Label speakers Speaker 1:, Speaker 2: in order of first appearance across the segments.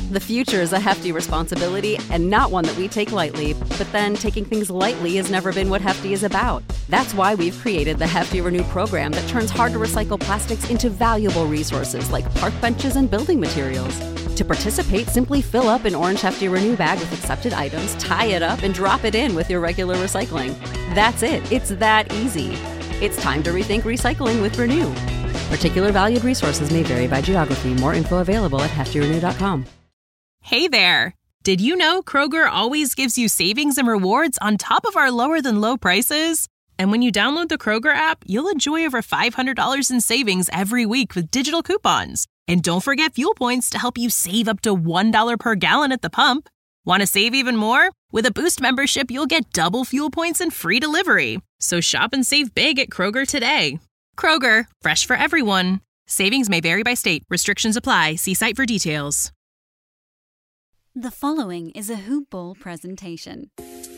Speaker 1: The future is a hefty responsibility and not one that we take lightly. But then taking things lightly has never been what Hefty is about. That's why we've created the Hefty Renew program that turns hard-to-recycle plastics into valuable resources like park benches and building materials. To participate, simply fill up an orange Hefty Renew bag with accepted items, tie it up, and drop it in with your regular recycling. That's it. It's that easy. It's time to rethink recycling with Renew. Particular valued resources may vary by geography. More info available at heftyrenew.com.
Speaker 2: Hey there! Did you know Kroger always gives you savings and rewards on top of our lower-than-low prices? And when you download the Kroger app, you'll enjoy over $500 in savings every week with digital coupons. And don't forget fuel points to help you save up to $1 per gallon at the pump. Want to save even more? With a Boost membership, you'll get double fuel points and free delivery. So shop and save big at Kroger today. Kroger, fresh for everyone. Savings may vary by state. Restrictions apply. See site for details.
Speaker 3: The following is a Hoop Ball presentation.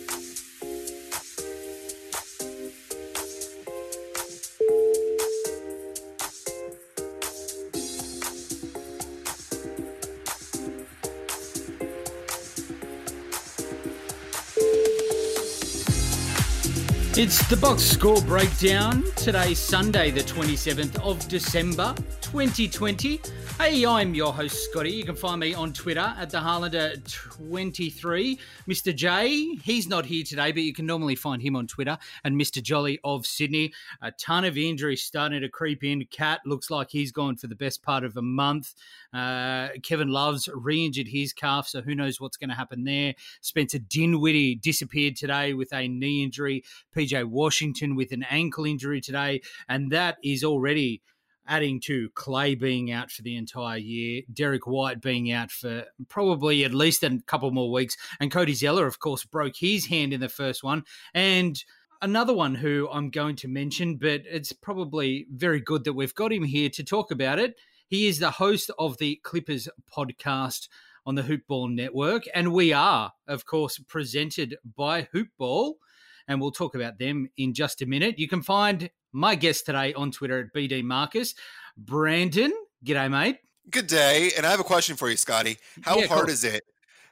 Speaker 4: It's the box score breakdown. Today's Sunday, the 27th of December, 2020. Hey, I'm your host, Scotty. You can find me on Twitter at the Harlander23. Mr. J, he's not here today, but you can normally find him on Twitter. And Mr. Jolly of Sydney. A ton of injuries starting to creep in. Cat looks like he's gone for the best part of a month. Kevin Love's re-injured his calf, so who knows what's going to happen there. Spencer Dinwiddie disappeared today with a knee injury. PJ Washington with an ankle injury today. And that is already adding to Clay being out for the entire year, Derek White being out for probably at least a couple more weeks, and Cody Zeller, of course, broke his hand in the first one. And another one who I'm going to mention, but it's probably very good that we've got him here to talk about it. He is the host of the Clippers podcast on the Hoop Ball Network, and we are, of course, presented by Hoop Ball, and we'll talk about them in just a minute. You can find my guest today on Twitter at BD Marcus. Brandon, g'day, mate.
Speaker 5: Good day. And I have a question for you, Scotty. How hard is it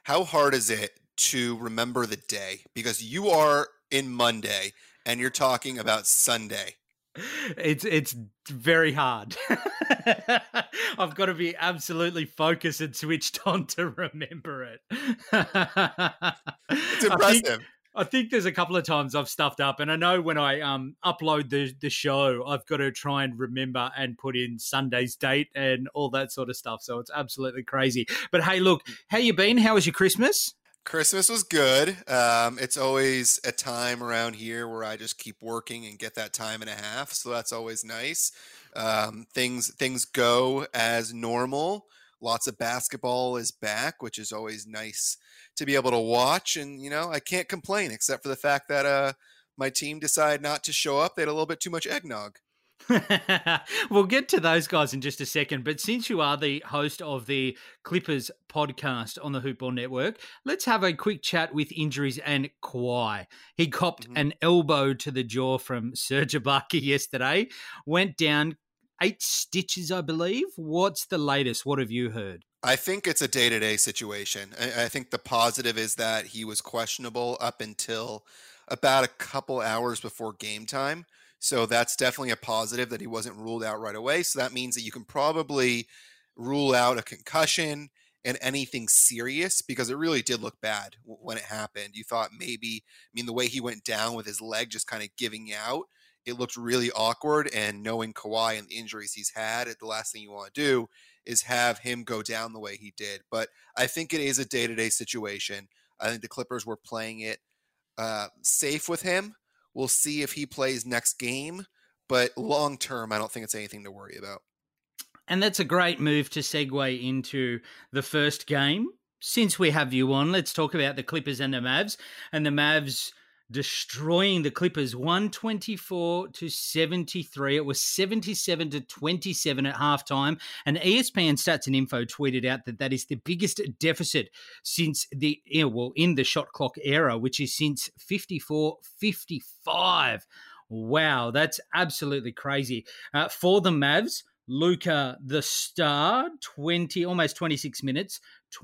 Speaker 5: to remember the day? Because you are in Monday and you're talking about Sunday.
Speaker 4: It's very hard. I've got to be absolutely focused and switched on to remember it.
Speaker 5: It's impressive.
Speaker 4: I think there's a couple of times I've stuffed up, and I know when I upload the show, I've got to try and remember and put in Sunday's date and all that sort of stuff. So it's absolutely crazy. But hey, look, how you been? How was your Christmas?
Speaker 5: Christmas was good. It's always a time around here where I just keep working and get that time and a half. So that's always nice. Things go as normal. Lots of basketball is back, which is always nice to be able to watch. And, you know, I can't complain except for the fact that my team decided not to show up. They had a little bit too much eggnog.
Speaker 4: We'll get to those guys in just a second. But since you are the host of the Clippers podcast on the Hoop Ball Network, let's have a quick chat with injuries and Kawhi. He copped an elbow to the jaw from Serge Ibaka yesterday, went down 8 stitches, I believe. What's the latest? What have you heard?
Speaker 5: I think it's a day-to-day situation. I think the positive is that he was questionable up until about a couple hours before game time. So that's definitely a positive that he wasn't ruled out right away. So that means that you can probably rule out a concussion and anything serious, because it really did look bad when it happened. You thought maybe, the way he went down with his leg just kind of giving out, it looked really awkward. And knowing Kawhi and the injuries he's had, the last thing you want to do is have him go down the way he did. But I think it is a day-to-day situation. I think the Clippers were playing it safe with him. We'll see if he plays next game. But long-term, I don't think it's anything to worry about.
Speaker 4: And that's a great move to segue into the first game. Since we have you on, let's talk about the Clippers and the Mavs. And the Mavs destroying the Clippers 124-73. It was 77-27 at halftime. And ESPN Stats and Info tweeted out that is the biggest deficit since in the shot clock era, which is since 54-55. Wow, that's absolutely crazy. For the Mavs, Luka, the star, almost 26 minutes,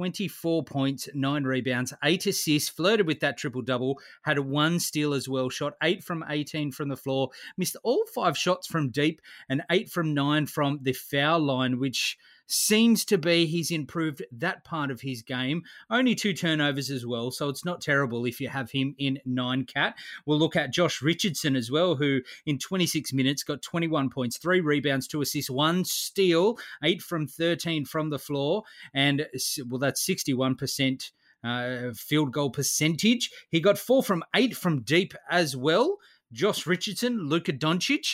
Speaker 4: 24 points, 9 rebounds, 8 assists, flirted with that triple-double, had 1 steal as well, shot 8 from 18 from the floor, missed all 5 shots from deep and 8 from 9 from the foul line, which seems to be he's improved that part of his game. Only 2 turnovers as well, so it's not terrible if you have him in 9-cat. We'll look at Josh Richardson as well, who in 26 minutes got 21 points, 3 rebounds, 2 assists, 1 steal, 8 from 13 from the floor, and well, that's 61% field goal percentage. He got 4 from 8 from deep as well. Josh Richardson, Luka Doncic.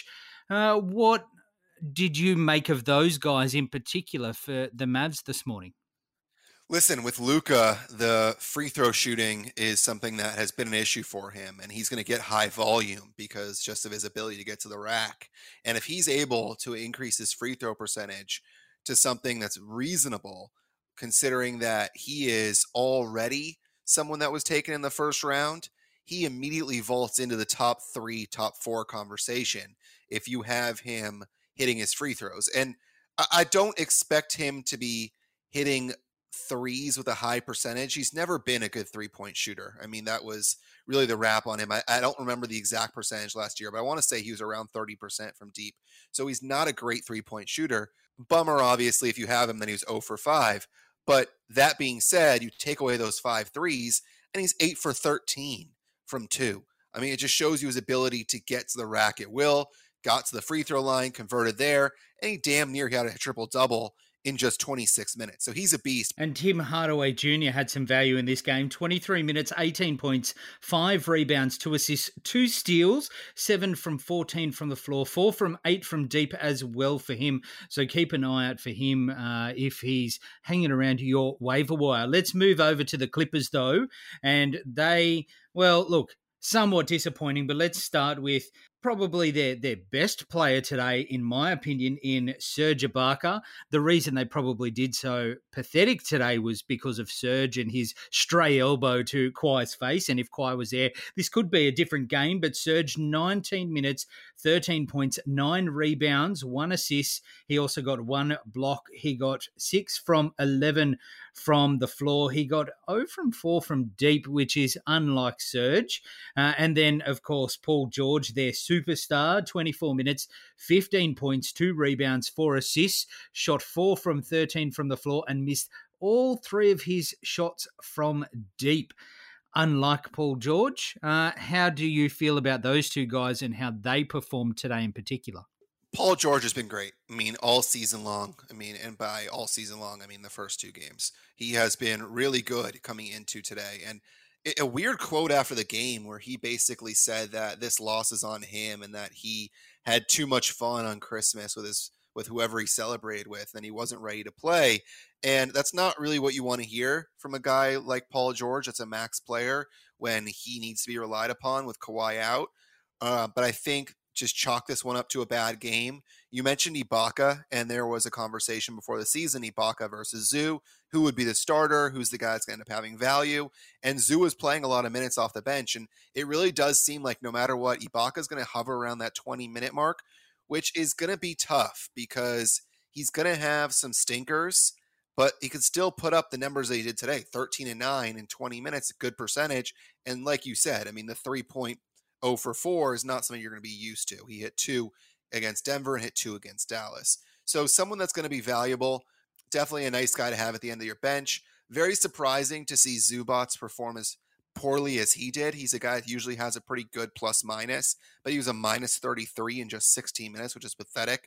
Speaker 4: What did you make of those guys in particular for the Mavs this morning?
Speaker 5: Listen, with Luka, the free throw shooting is something that has been an issue for him, and he's going to get high volume because just of his ability to get to the rack. And if he's able to increase his free throw percentage to something that's reasonable, considering that he is already someone that was taken in the first round, he immediately vaults into the top 3, top 4 conversation if you have him hitting his free throws. And I don't expect him to be hitting threes with a high percentage. He's never been a good 3-point shooter. I mean, that was really the rap on him. I don't remember the exact percentage last year, but I want to say he was around 30% from deep. So he's not a great 3-point shooter. Bummer, obviously, if you have him, then he was 0 for 5. But that being said, you take away those 5 threes, and he's 8 for 13 from 2. I mean, it just shows you his ability to get to the rack at will, got to the free throw line, converted there, and he damn near had a triple-double in just 26 minutes. So he's a beast.
Speaker 4: And Tim Hardaway Jr. had some value in this game. 23 minutes, 18 points, 5 rebounds, 2 assists, 2 steals, 7 from 14 from the floor, 4 from 8 from deep as well for him. So keep an eye out for him if he's hanging around your waiver wire. Let's move over to the Clippers, though. And they, well, look, somewhat disappointing, but let's start with probably their best player today, in my opinion, in Serge Ibaka. The reason they probably did so pathetic today was because of Serge and his stray elbow to Kawhi's face. And if Kawhi was there, this could be a different game. But Serge, 19 minutes, 13 points, 9 rebounds, 1 assist. He also got 1 block. He got 6 from 11 from the floor. He got 0 from 4 from deep, which is unlike Serge. And then, of course, Paul George, their superstar, 24 minutes, 15 points, 2 rebounds, 4 assists, shot 4 from 13 from the floor and missed all 3 of his shots from deep. Unlike Paul George, how do you feel about those 2 guys and how they performed today in particular?
Speaker 5: Paul George has been great. I mean, all season long. I mean, and by all season long, I mean the first 2 games. He has been really good coming into today. And a weird quote after the game where he basically said that this loss is on him and that he had too much fun on Christmas with whoever he celebrated with and he wasn't ready to play. And that's not really what you want to hear from a guy like Paul George. That's a max player when he needs to be relied upon with Kawhi out. But I think just chalk this one up to a bad game. You mentioned Ibaka, and there was a conversation before the season, Ibaka versus Zoo. Who would be the starter? Who's the guy that's going to end up having value? And Zoo was playing a lot of minutes off the bench, and it really does seem like no matter what, Ibaka's going to hover around that 20-minute mark, which is going to be tough because he's going to have some stinkers, but he could still put up the numbers that he did today, 13 and 9 in 20 minutes, a good percentage. And like you said, I mean, the 3-point 0 for 4 is not something you're going to be used to. He hit 2 against Denver and hit 2 against Dallas. So someone that's going to be valuable, definitely a nice guy to have at the end of your bench. Very surprising to see Zubats perform as poorly as he did. He's a guy that usually has a pretty good plus minus, but he was a minus 33 in just 16 minutes, which is pathetic.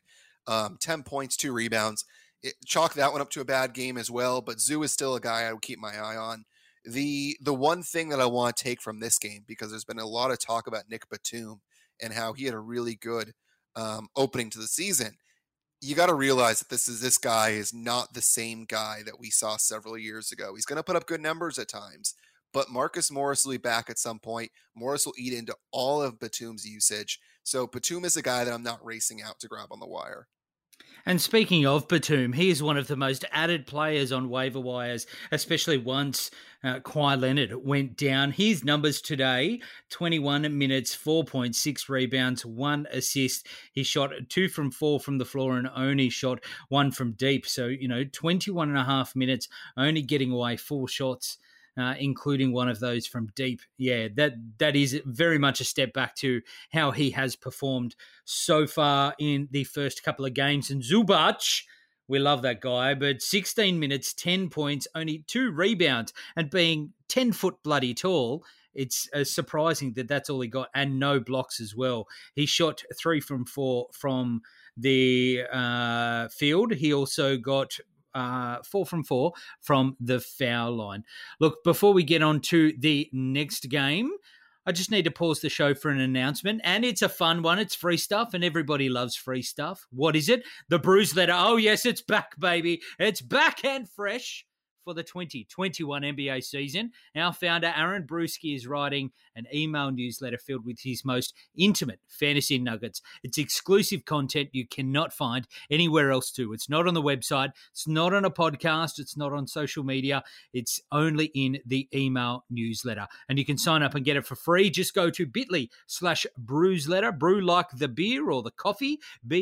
Speaker 5: 10 points, 2 rebounds. Chalk that one up to a bad game as well, but Zoo is still a guy I would keep my eye on. The one thing that I want to take from this game, because there's been a lot of talk about Nick Batum and how he had a really good opening to the season. You got to realize that this guy is not the same guy that we saw several years ago. He's going to put up good numbers at times, but Marcus Morris will be back at some point. Morris will eat into all of Batum's usage. So Batum is a guy that I'm not racing out to grab on the wire.
Speaker 4: And speaking of Batum, he is one of the most added players on waiver wires, especially once Kawhi Leonard went down. His numbers today, 21 minutes, 4.6 rebounds, 1 assist. He shot 2 from 4 from the floor and only shot 1 from deep. So, 21 and a half minutes, only getting away 4 shots. Including one of those from deep. Yeah, that is very much a step back to how he has performed so far in the first couple of games. And Zubac, we love that guy, but 16 minutes, 10 points, only 2 rebounds, and being 10 foot bloody tall, it's surprising that that's all he got, and no blocks as well. He shot 3 from 4 from the field. He also got 4 from 4 from the foul line. Look, before we get on to the next game, I just need to pause the show for an announcement, and it's a fun one. It's free stuff, and everybody loves free stuff. What is it? The Bruise Letter. Oh, yes, it's back, baby. It's back and fresh for the 2021 NBA season. Our founder, Aaron Bruski, is writing an email newsletter filled with his most intimate fantasy nuggets. It's exclusive content you cannot find anywhere else too. It's not on the website. It's not on a podcast. It's not on social media. It's only in the email newsletter. And you can sign up and get it for free. Just go to bit.ly/bruiseletter, brew like the beer or the coffee,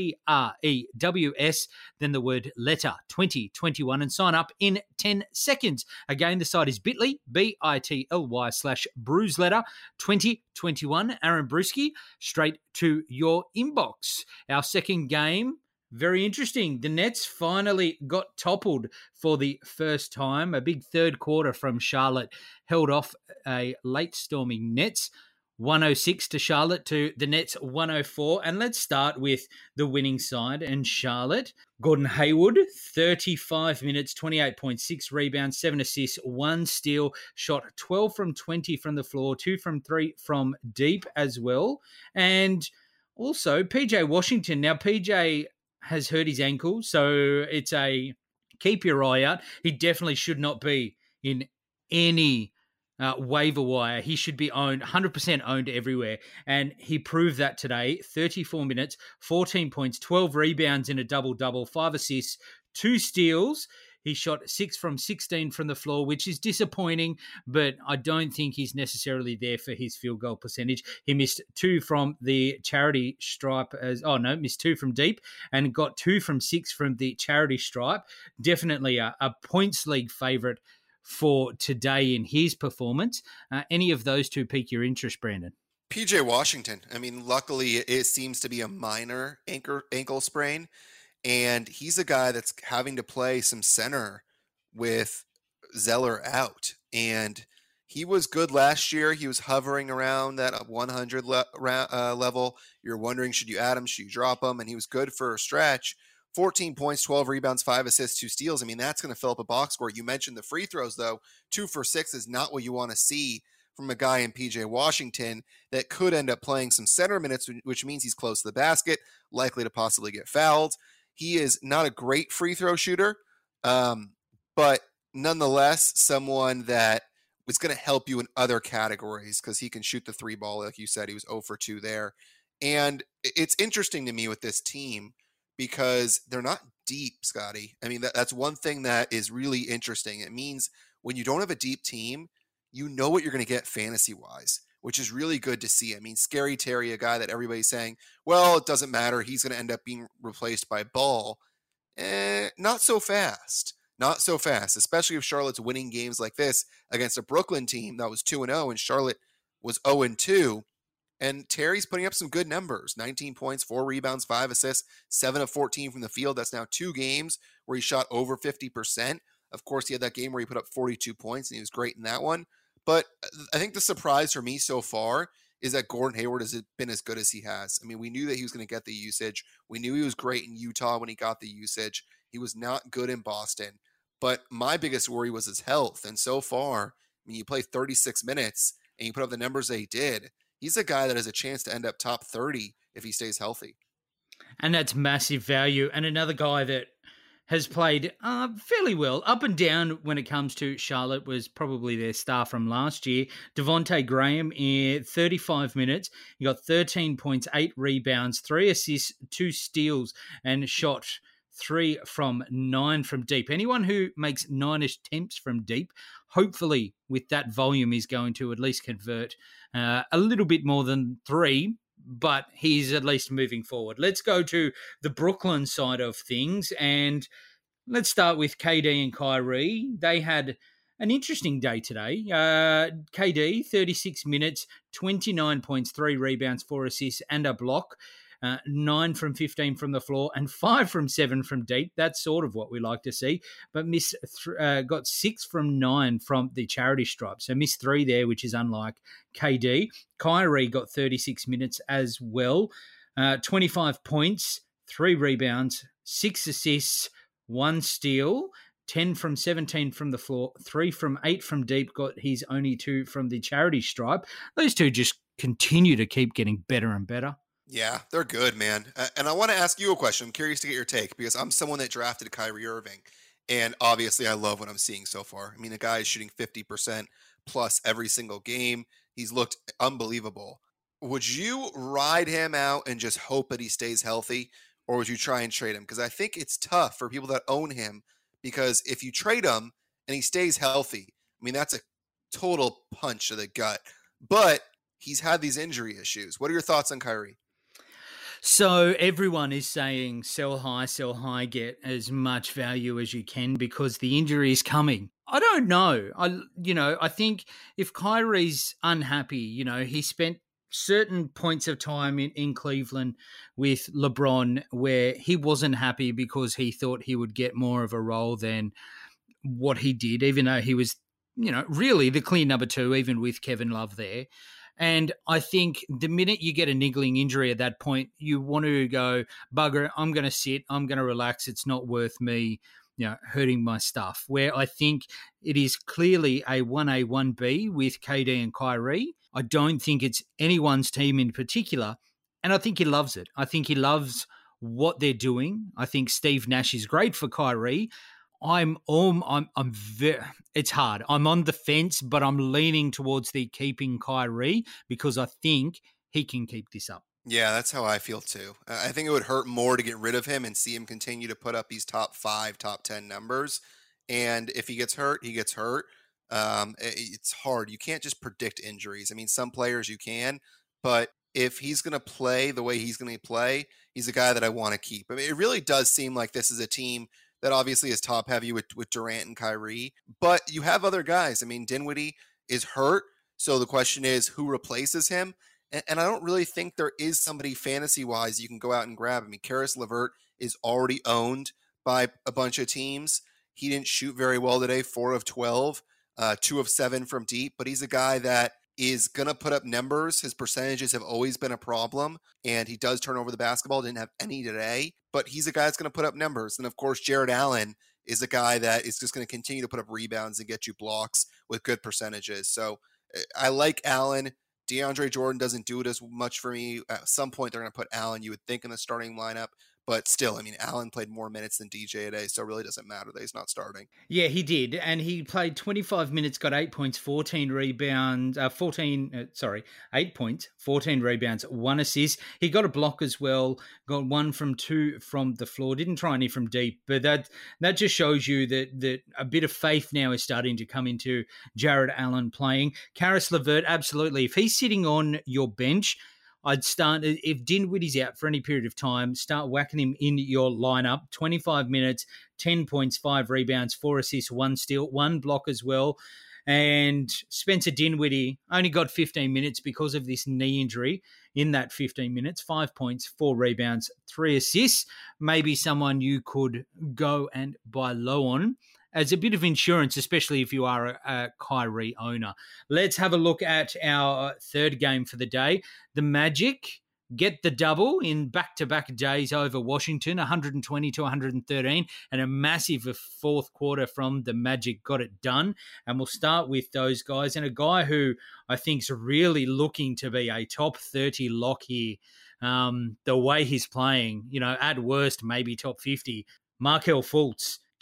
Speaker 4: BREWS, then the word letter 2021, and sign up in 10 seconds. Again, the site is bit.ly, bit.ly/bruiseletter 2021. Aaron Bruski, straight to your inbox. Our second game, very interesting. The Nets finally got toppled for the first time. A big third quarter from Charlotte held off a late storming Nets. 106 to Charlotte to the Nets 104. And let's start with the winning side and Charlotte. Gordon Hayward, 35 minutes, 28.6 rebounds, 7 assists, 1 steal, shot 12 from 20 from the floor, 2 from 3 from deep as well. And also PJ Washington. Now PJ has hurt his ankle, so it's a keep your eye out. He definitely should not be in any waiver wire. He should be owned, 100% owned everywhere. And he proved that today. 34 minutes, 14 points, 12 rebounds in a double-double, 5 assists, 2 steals. He shot 6 from 16 from the floor, which is disappointing, but I don't think he's necessarily there for his field goal percentage. He missed 2 from the charity stripe missed 2 from deep and got 2 from 6 from the charity stripe. Definitely a points league favorite for today in his performance. Any of those two pique your interest, Brandon?
Speaker 5: PJ Washington. I mean, luckily it seems to be a minor ankle sprain, and he's a guy that's having to play some center with Zeller out. And he was good last year. He was hovering around that 100 level. You're wondering, should you add him? Should you drop him? And he was good for a stretch. 14 points, 12 rebounds, 5 assists, 2 steals. I mean, that's going to fill up a box score. You mentioned the free throws, though. 2 for 6 is not what you want to see from a guy in PJ Washington that could end up playing some center minutes, which means he's close to the basket, likely to possibly get fouled. He is not a great free throw shooter, but nonetheless, someone that was going to help you in other categories because he can shoot the 3 ball. Like you said, he was 0 for 2 there. And it's interesting to me with this team, because they're not deep, Scotty. I mean, that's one thing that is really interesting. It means when you don't have a deep team, you know what you're going to get fantasy-wise, which is really good to see. I mean, Scary Terry, a guy that everybody's saying, well, it doesn't matter, he's going to end up being replaced by Ball. Not so fast. Not so fast, especially if Charlotte's winning games like this against a Brooklyn team that was 2-0 and Charlotte was 0-2. And Terry's putting up some good numbers, 19 points, 4 rebounds, 5 assists, 7 of 14 from the field. That's now 2 games where he shot over 50%. Of course, he had that game where he put up 42 points, and he was great in that one. But I think the surprise for me so far is that Gordon Hayward has been as good as he has. I mean, we knew that he was going to get the usage. We knew he was great in Utah when he got the usage. He was not good in Boston. But my biggest worry was his health. And so far, I mean, you play 36 minutes, and you put up the numbers that he did. He's a guy that has a chance to end up top 30 if he stays healthy.
Speaker 4: And that's massive value. And another guy that has played fairly well, up and down when it comes to Charlotte, was probably their star from last year. Devontae Graham in 35 minutes. He got 13 points, 8 rebounds, 3 assists, 2 steals, and shot 3 from 9 from deep. Anyone who makes 9 attempts from deep, hopefully with that volume is going to at least convert a little bit more than 3, but he's at least moving forward. Let's go to the Brooklyn side of things, and let's start with KD and Kyrie. They had an interesting day today. KD, 36 minutes, 29 points, 3 rebounds, 4 assists, and a block. 9 from 15 from the floor and 5 from 7 from deep. That's sort of what we like to see. But got 6 from 9 from the charity stripe. So missed 3 there, which is unlike KD. Kyrie got 36 minutes as well. 25 points, 3 rebounds, 6 assists, 1 steal. 10 from 17 from the floor, 3 from 8 from deep, got his only 2 from the charity stripe. Those two just continue to keep getting better and better.
Speaker 5: Yeah, they're good, man. And I want to ask you a question. I'm curious to get your take because I'm someone that drafted Kyrie Irving. And obviously, I love what I'm seeing so far. I mean, the guy is shooting 50% plus every single game. He's looked unbelievable. Would you ride him out and just hope that he stays healthy? Or would you try and trade him? Because I think it's tough for people that own him. Because if you trade him and he stays healthy, I mean, that's a total punch to the gut. But he's had these injury issues. What are your thoughts on Kyrie?
Speaker 4: So everyone is saying sell high, get as much value as you can because the injury is coming. I don't know. I think if Kyrie's unhappy, he spent certain points of time in Cleveland with LeBron where he wasn't happy because he thought he would get more of a role than what he did, even though he was, really the clear number 2, even with Kevin Love there. And I think the minute you get a niggling injury at that point, you want to go, bugger, I'm going to sit, I'm going to relax. It's not worth me, hurting my stuff. Where I think it is clearly a 1A, 1B with KD and Kyrie. I don't think it's anyone's team in particular. And I think he loves it. I think he loves what they're doing. I think Steve Nash is great for Kyrie. It's hard. I'm on the fence, but I'm leaning towards the keeping Kyrie because I think he can keep this up.
Speaker 5: Yeah, that's how I feel too. I think it would hurt more to get rid of him and see him continue to put up these top 5, top 10 numbers. And if he gets hurt, he gets hurt. It's hard. You can't just predict injuries. I mean, some players you can, but if he's going to play the way he's going to play, he's a guy that I want to keep. I mean, it really does seem like this is a team that obviously is top heavy with Durant and Kyrie, but you have other guys. I mean, Dinwiddie is hurt. So the question is who replaces him? And I don't really think there is somebody fantasy-wise you can go out and grab. I mean, Karis LeVert is already owned by a bunch of teams. He didn't shoot very well today, 4 of 12, 2 of 7 from deep, but he's a guy that is going to put up numbers. His percentages have always been a problem, and he does turn over the basketball. Didn't have any today, but he's a guy that's going to put up numbers. And, of course, Jared Allen is a guy that is just going to continue to put up rebounds and get you blocks with good percentages. So I like Allen. DeAndre Jordan doesn't do it as much for me. At some point, they're going to put Allen, you would think, in the starting lineup. But still, I mean, Allen played more minutes than DJ today, so it really doesn't matter that he's not starting.
Speaker 4: Yeah, he did. And he played 25 minutes, got 8 points, 14 rebounds, 8 points, 14 rebounds, 1 assist. He got a block as well, got 1 from 2 from the floor. Didn't try any from deep, but that just shows you that a bit of faith now is starting to come into Jared Allen playing. Karis LeVert, absolutely. If he's sitting on your bench, I'd start, if Dinwiddie's out for any period of time, start whacking him in your lineup. 25 minutes, 10 points, 5 rebounds, 4 assists, 1 steal, 1 block as well. And Spencer Dinwiddie only got 15 minutes because of this knee injury in that 15 minutes. 5 points, 4 rebounds, 3 assists. Maybe someone you could go and buy low on as a bit of insurance, especially if you are a Kyrie owner. Let's have a look at our third game for the day. The Magic get the double in back-to-back days over Washington, 120 to 113, and a massive fourth quarter from the Magic got it done. And we'll start with those guys. And a guy who I think is really looking to be a top 30 lock here, the way he's playing, at worst, maybe top 50, Markelle Fultz.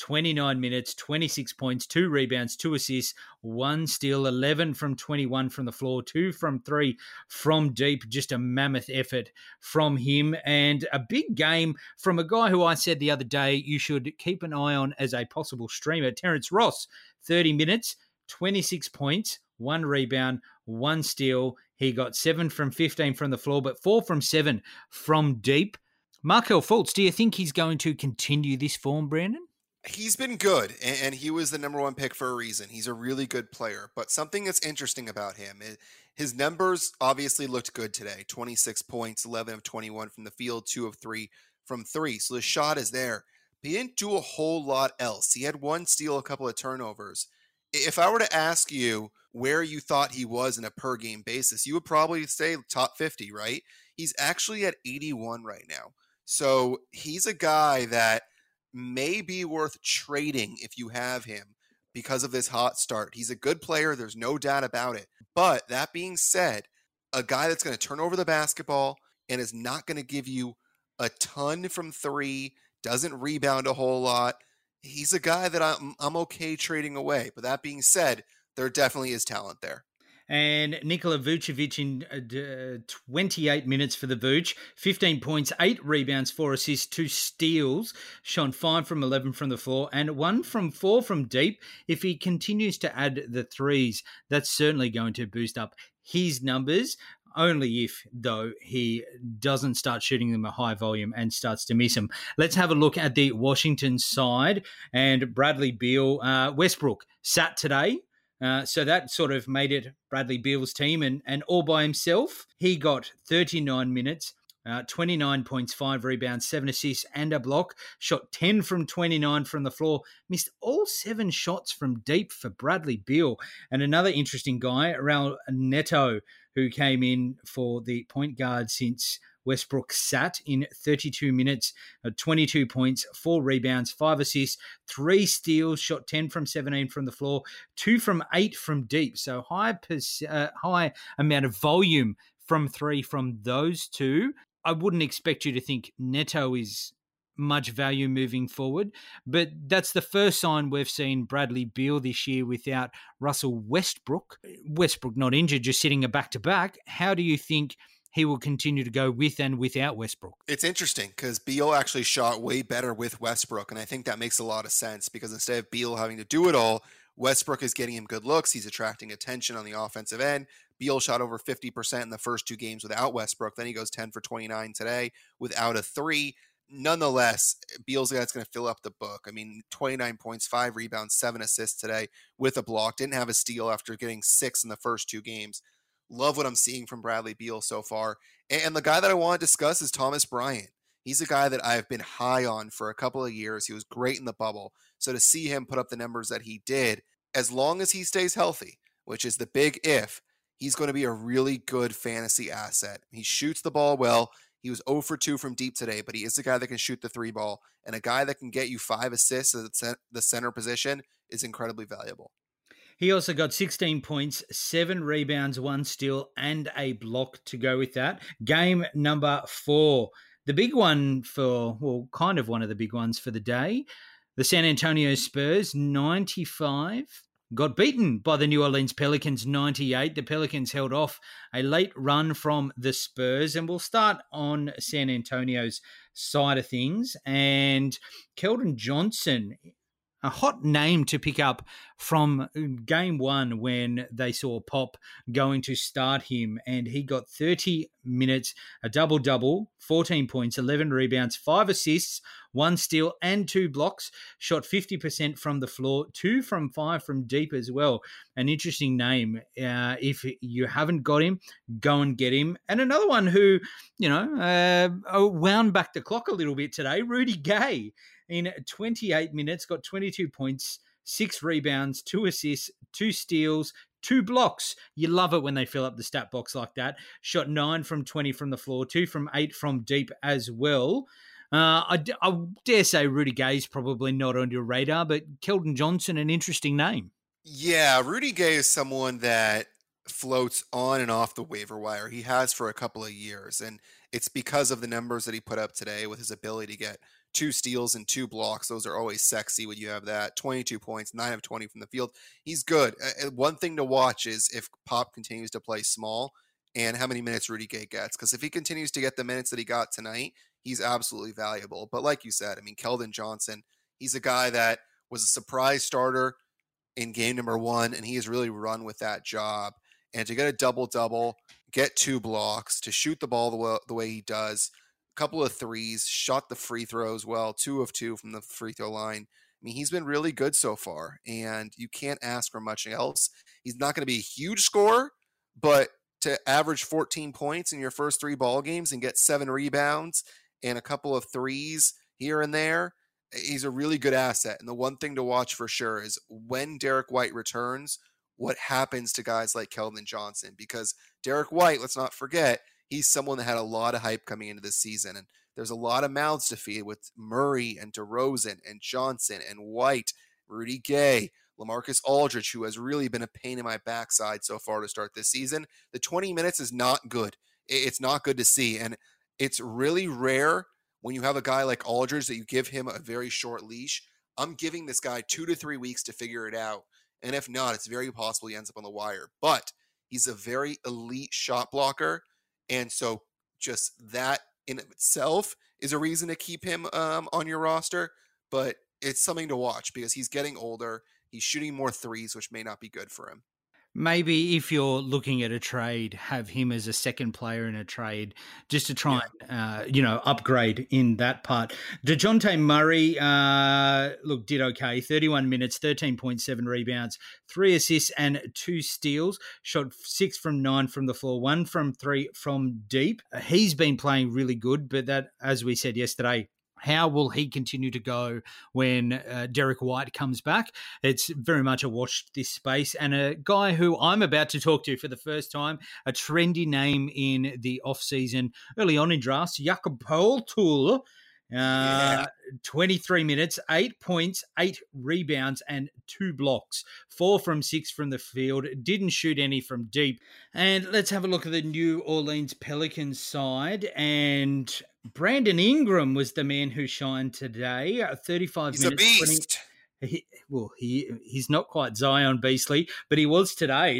Speaker 4: 29 minutes, 26 points, 2 rebounds, 2 assists, 1 steal, 11 from 21 from the floor, 2 from 3 from deep. Just a mammoth effort from him, and a big game from a guy who I said the other day you should keep an eye on as a possible streamer, Terrence Ross. 30 minutes, 26 points, 1 rebound, 1 steal. He got 7 from 15 from the floor, but 4 from 7 from deep. Markelle Fultz, do you think he's going to continue this form, Brandon?
Speaker 5: He's been good, and he was the number 1 pick for a reason. He's a really good player. But something that's interesting about him is his numbers obviously looked good today. 26 points, 11 of 21 from the field, 2 of 3 from 3. So the shot is there. But he didn't do a whole lot else. He had 1 steal, a couple of turnovers. If I were to ask you where you thought he was in a per-game basis, you would probably say top 50, right? He's actually at 81 right now. So he's a guy that may be worth trading if you have him because of this hot start. He's a good player. There's no doubt about it. But that being said, a guy that's going to turn over the basketball and is not going to give you a ton from 3, doesn't rebound a whole lot. He's a guy that I'm okay trading away. But that being said, there definitely is talent there.
Speaker 4: And Nikola Vucevic in 28 minutes for the Vuce, 15 points, 8 rebounds, 4 assists, 2 steals, shot 5 from 11 from the floor, and 1 from 4 from deep. If he continues to add the threes, that's certainly going to boost up his numbers. Only if, though, he doesn't start shooting them at high volume and starts to miss them. Let's have a look at the Washington side. And Bradley Beal, Westbrook sat today. So that sort of made it Bradley Beal's team and all by himself. He got 39 minutes, 29 points, 5 rebounds, 7 assists and a block. Shot 10 from 29 from the floor. Missed all 7 shots from deep for Bradley Beal. And another interesting guy, Raul Neto, who came in for the point guard since Westbrook sat in 32 minutes, 22 points, 4 rebounds, 5 assists, 3 steals, shot 10 from 17 from the floor, 2 from 8 from deep. So high amount of volume from 3 from those two. I wouldn't expect you to think Neto is much value moving forward, but that's the first sign we've seen Bradley Beal this year without Russell Westbrook. Westbrook not injured, just sitting a back-to-back. How do you think he will continue to go with and without Westbrook?
Speaker 5: It's interesting because Beal actually shot way better with Westbrook, and I think that makes a lot of sense because instead of Beal having to do it all, Westbrook is getting him good looks. He's attracting attention on the offensive end. Beal shot over 50% in the first 2 games without Westbrook. Then he goes 10 for 29 today without a 3. Nonetheless, Beal's the guy that's going to fill up the book. I mean, 29 points, 5 rebounds, 7 assists today with a block. Didn't have a steal after getting 6 in the first 2 games. Love what I'm seeing from Bradley Beal so far. And the guy that I want to discuss is Thomas Bryant. He's a guy that I've been high on for a couple of years. He was great in the bubble. So to see him put up the numbers that he did, as long as he stays healthy, which is the big if, he's going to be a really good fantasy asset. He shoots the ball well. He was 0 for 2 from deep today, but he is a guy that can shoot the 3 ball. And a guy that can get you 5 assists at the center position is incredibly valuable.
Speaker 4: He also got 16 points, 7 rebounds, 1 steal, and a block to go with that. Game number 4. The big one kind of one of the big ones for the day. The San Antonio Spurs, 95. Got beaten by the New Orleans Pelicans, 98. The Pelicans held off a late run from the Spurs. And we'll start on San Antonio's side of things. And Keldon Johnson, a hot name to pick up from game 1 when they saw Pop going to start him. And he got 30 minutes, a double-double, 14 points, 11 rebounds, 5 assists, 1 steal and 2 blocks. Shot 50% from the floor, 2 from 5 from deep as well. An interesting name. If you haven't got him, go and get him. And another one who, wound back the clock a little bit today, Rudy Gay. In 28 minutes, got 22 points, 6 rebounds, 2 assists, 2 steals, 2 blocks. You love it when they fill up the stat box like that. Shot 9 from 20 from the floor, 2 from 8 from deep as well. I dare say Rudy Gay's probably not on your radar, but Keldon Johnson, an interesting name.
Speaker 5: Yeah, Rudy Gay is someone that floats on and off the waiver wire. He has for a couple of years, and it's because of the numbers that he put up today with his ability to get 2 steals and 2 blocks. Those are always sexy when you have that. 22 points, 9 of 20 from the field. He's good. One thing to watch is if Pop continues to play small and how many minutes Rudy Gay gets. Because if he continues to get the minutes that he got tonight, he's absolutely valuable. But like you said, I mean, Keldon Johnson, he's a guy that was a surprise starter in game number 1, and he has really run with that job. And to get a double-double, get 2 blocks, to shoot the ball the way he does, a couple of threes, shot the free throws well, 2 of 2 from the free throw line. I mean, he's been really good so far, and you can't ask for much else. He's not going to be a huge scorer, but to average 14 points in your first 3 ball games and get 7 rebounds and a couple of threes here and there, he's a really good asset. And the one thing to watch for sure is when Derek White returns, what happens to guys like Keldon Johnson, because Derek White, let's not forget, he's someone that had a lot of hype coming into this season, and there's a lot of mouths to feed with Murray and DeRozan and Johnson and White, Rudy Gay, LaMarcus Aldridge, who has really been a pain in my backside so far to start this season. The 20 minutes is not good. It's not good to see, and it's really rare when you have a guy like Aldridge that you give him a very short leash. I'm giving this guy 2 to 3 weeks to figure it out. And if not, it's very possible he ends up on the wire. But he's a very elite shot blocker. And so just that in itself is a reason to keep him on your roster. But it's something to watch because he's getting older. He's shooting more threes, which may not be good for him.
Speaker 4: Maybe if you're looking at a trade, have him as a second player in a trade just to try and, upgrade in that part. DeJounte Murray, did okay. 31 minutes, 13.7 rebounds, 3 assists and 2 steals. Shot 6 from 9 from the floor, 1 from 3 from deep. He's been playing really good, but that, as we said yesterday, how will he continue to go when Derek White comes back? It's very much a watch this space. And a guy who I'm about to talk to for the first time, a trendy name in the offseason, early on in drafts, Jakob Poeltl. 23 minutes, 8 points, 8 rebounds, and 2 blocks. 4 from 6 from the field. Didn't shoot any from deep. And let's have a look at the New Orleans Pelicans side. And Brandon Ingram was the man who shined today. 35 minutes.
Speaker 5: He's a beast.
Speaker 4: He's not quite Zion Beasley, but he was today.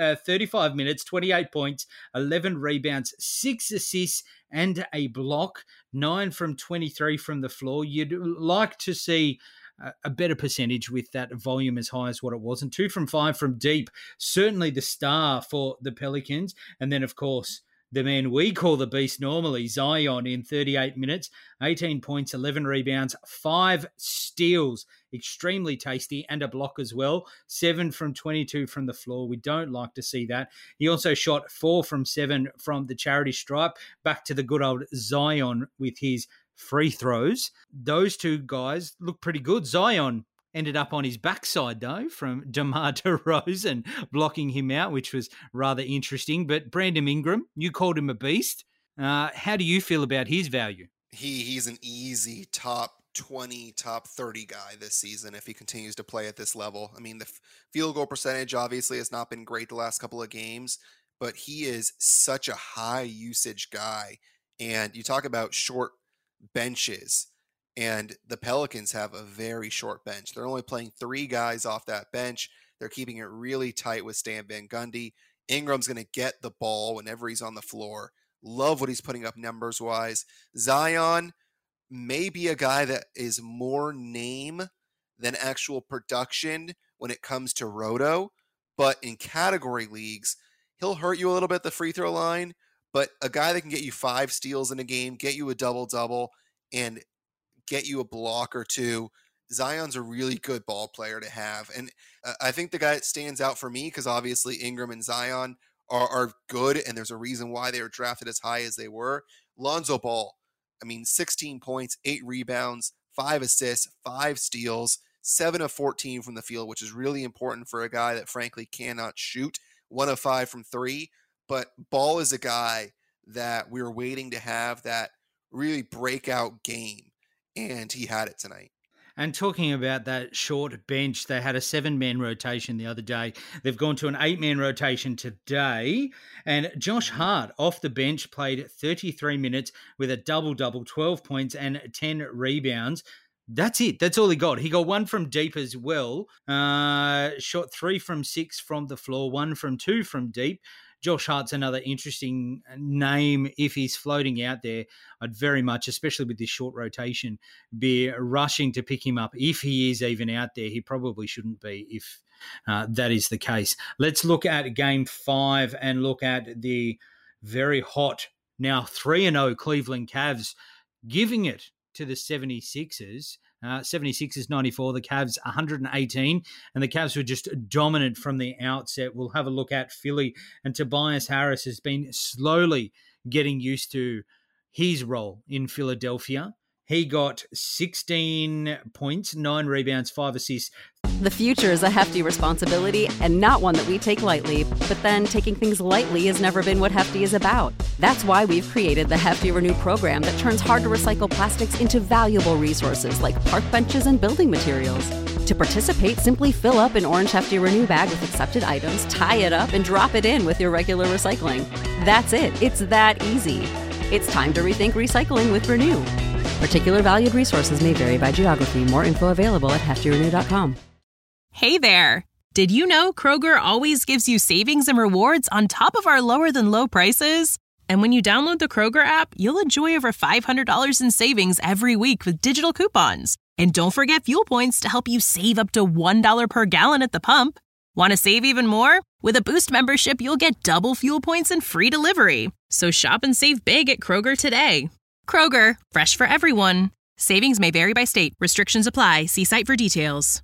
Speaker 4: 35 minutes, 28 points, 11 rebounds, 6 assists, and a block. 9 from 23 from the floor. You'd like to see a better percentage with that volume as high as what it was. And 2 from 5 from deep. Certainly the star for the Pelicans. And then, of course, the man we call the beast normally, Zion, in 38 minutes, 18 points, 11 rebounds, 5 steals, extremely tasty, and a block as well. 7 from 22 from the floor. We don't like to see that. He also shot 4 from 7 from the charity stripe. Back to the good old Zion with his free throws. Those two guys look pretty good. Zion ended up on his backside, though, from DeMar DeRozan blocking him out, which was rather interesting. But Brandon Ingram, you called him a beast. How do you feel about his value?
Speaker 5: He's an easy top 20, top 30 guy this season if he continues to play at this level. I mean, the field goal percentage obviously has not been great the last couple of games, but he is such a high usage guy. And you talk about short benches. And the Pelicans have a very short bench. They're only playing 3 guys off that bench. They're keeping it really tight with Stan Van Gundy. Ingram's going to get the ball whenever he's on the floor. Love what he's putting up numbers-wise. Zion may be a guy that is more name than actual production when it comes to roto, but in category leagues, he'll hurt you a little bit at the free throw line, but a guy that can get you 5 steals in a game, get you a double-double, and get you a block or 2. Zion's a really good ball player to have. And I think the guy that stands out for me, because obviously Ingram and Zion are good, and there's a reason why they were drafted as high as they were. Lonzo Ball, 16 points, 8 rebounds, 5 assists, 5 steals, 7 of 14 from the field, which is really important for a guy that frankly cannot shoot. 1 of 5 from 3. But Ball is a guy that we were waiting to have that really breakout game. And he had it tonight.
Speaker 4: And talking about that short bench, they had a 7-man rotation the other day. They've gone to an 8-man rotation today. And Josh Hart off the bench played 33 minutes with a double-double, 12 points and 10 rebounds. That's it. That's all he got. He got 1 from deep as well. Shot 3 from 6 from the floor, 1 from 2 from deep. Josh Hart's another interesting name. If he's floating out there, I'd very much, especially with this short rotation, be rushing to pick him up. If he is even out there, he probably shouldn't be if that is the case. Let's look at Game 5 and look at the very hot, now 3-0 Cleveland Cavs, giving it to the 76ers. 76ers 94, the Cavs 118, and the Cavs were just dominant from the outset. We'll have a look at Philly, and Tobias Harris has been slowly getting used to his role in Philadelphia. He got 16 points, 9 rebounds, 5 assists.
Speaker 1: The future is a hefty responsibility and not one that we take lightly, but then taking things lightly has never been what Hefty is about. That's why we've created the Hefty Renew program that turns hard-to-recycle plastics into valuable resources like park benches and building materials. To participate, simply fill up an orange Hefty Renew bag with accepted items, tie it up, and drop it in with your regular recycling. That's it. It's that easy. It's time to rethink recycling with Renew. Particular valued resources may vary by geography. More info available at heftyrenew.com.
Speaker 2: Hey there! Did you know Kroger always gives you savings and rewards on top of our lower-than-low prices? And when you download the Kroger app, you'll enjoy over $500 in savings every week with digital coupons. And don't forget fuel points to help you save up to $1 per gallon at the pump. Want to save even more? With a Boost membership, you'll get double fuel points and free delivery. So shop and save big at Kroger today. Kroger, fresh for everyone. Savings may vary by state. Restrictions apply. See site for details.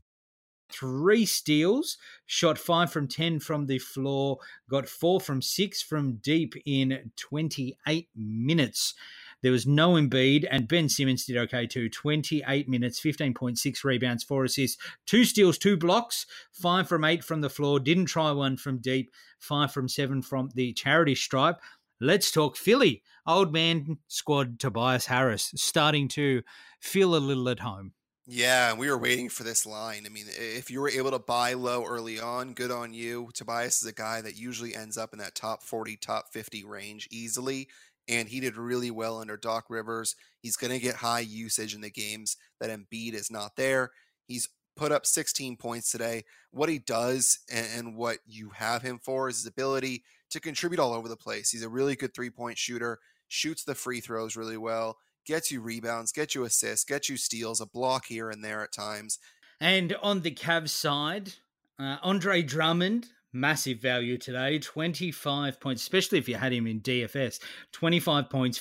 Speaker 4: 3 steals, shot 5 from 10 from the floor, got 4 from 6 from deep in 28 minutes. There was no Embiid, and Ben Simmons did okay too. 28 minutes, 15.6 rebounds, 4 assists, 2 steals, 2 blocks, 5 from 8 from the floor, didn't try 1 from deep, 5 from 7 from the charity stripe. Let's talk Philly. Old man squad Tobias Harris starting to feel a little at home.
Speaker 5: Yeah, we were waiting for this line. I mean, if you were able to buy low early on, good on you. Tobias is a guy that usually ends up in that top 40, top 50 range easily, and he did really well under Doc Rivers. He's going to get high usage in the games that Embiid is not there. He's put up 16 points today. What he does and what you have him for is his ability to contribute all over the place. He's a really good three-point shooter, shoots the free throws really well, gets you rebounds, gets you assists, gets you steals, a block here and there at times.
Speaker 4: And on the Cavs side, Andre Drummond, massive value today, 25 points, especially if you had him in DFS. 25 points,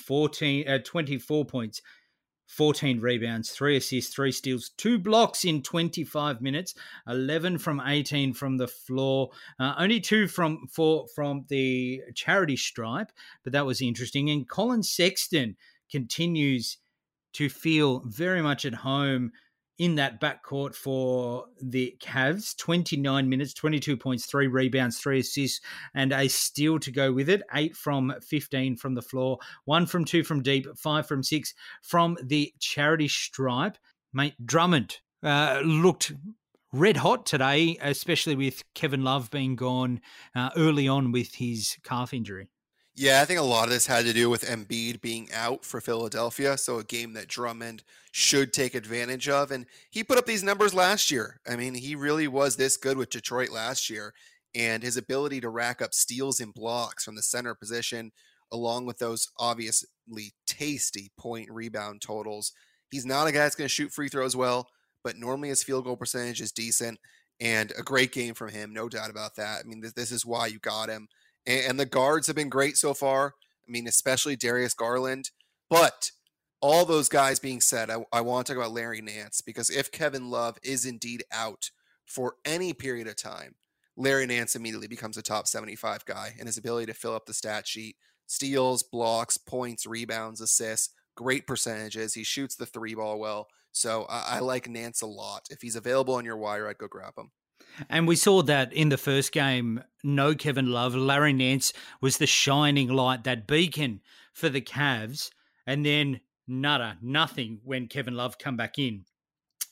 Speaker 4: 24 points, 14 rebounds, 3 assists, 3 steals, 2 blocks in 25 minutes, 11 from 18 from the floor, only 2 from the charity stripe, but that was interesting. And Colin Sexton continues to feel very much at home in that backcourt for the Cavs. 29 minutes, 22 points, 3 rebounds, 3 assists, and a steal to go with it. 8 from 15 from the floor, 1 from 2 from deep, 5 from 6 from the charity stripe. Mate, Drummond looked red hot today, especially with Kevin Love being gone early on with his calf injury.
Speaker 5: Yeah, I think a lot of this had to do with Embiid being out for Philadelphia, so a game that Drummond should take advantage of. And he put up these numbers last year. I mean, he really was this good with Detroit last year, and his ability to rack up steals and blocks from the center position, along with those obviously tasty point rebound totals. He's not a guy that's going to shoot free throws well, but normally his field goal percentage is decent, and a great game from him, no doubt about that. I mean, this is why you got him. And the guards have been great so far. I mean, especially Darius Garland. But all those guys being said, I want to talk about Larry Nance, because if Kevin Love is indeed out for any period of time, Larry Nance immediately becomes a top 75 guy, and his ability to fill up the stat sheet, steals, blocks, points, rebounds, assists, great percentages. He shoots the 3-ball well. So I like Nance a lot. If he's available on your wire, I'd go grab him.
Speaker 4: And we saw that in the first game, no Kevin Love. Larry Nance was the shining light, that beacon for the Cavs. And then nothing when Kevin Love come back in.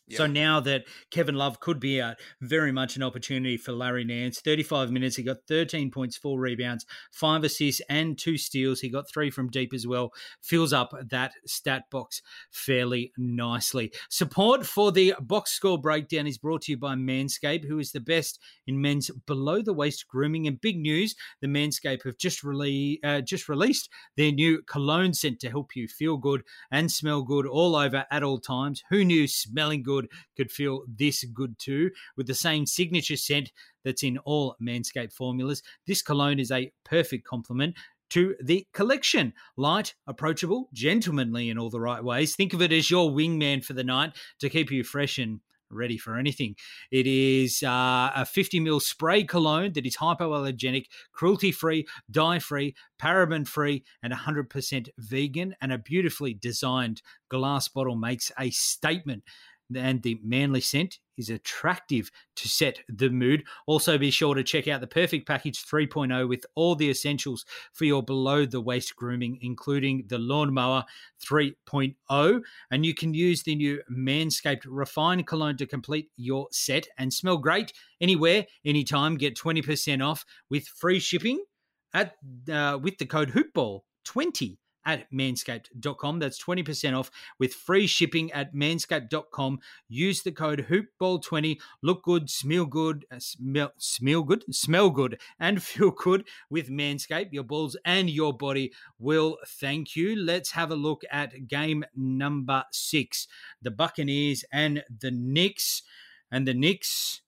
Speaker 4: So now that Kevin Love could be out, very much an opportunity for Larry Nance. 35 minutes, he got 13 points, 4 rebounds, 5 assists and 2 steals. He got 3 from deep as well. Fills up that stat box fairly nicely. Support for the box score breakdown is brought to you by Manscaped, who is the best in men's below-the-waist grooming. And big news, the Manscaped have just released their new cologne scent to help you feel good and smell good all over at all times. Who knew smelling good could feel this good too? With the same signature scent that's in all Manscaped formulas, this cologne is a perfect complement to the collection. Light, approachable, gentlemanly in all the right ways. Think of it as your wingman for the night to keep you fresh and ready for anything. It is a 50ml spray cologne that is hypoallergenic, cruelty-free, dye-free, paraben-free, and 100% vegan. And a beautifully designed glass bottle makes a statement. And the manly scent is attractive to set the mood. Also, be sure to check out the Perfect Package 3.0 with all the essentials for your below-the-waist grooming, including the Lawnmower 3.0. And you can use the new Manscaped Refined Cologne to complete your set and smell great anywhere, anytime. Get 20% off with free shipping with the code HoopBall20 at manscaped.com. That's 20% off with free shipping at manscaped.com. Use the code HoopBall20. Look good, smell good, smell good, and feel good with Manscaped. Your balls and your body will thank you. Let's have a look at game number 6. The Buccaneers and the Knicks. And the Knicks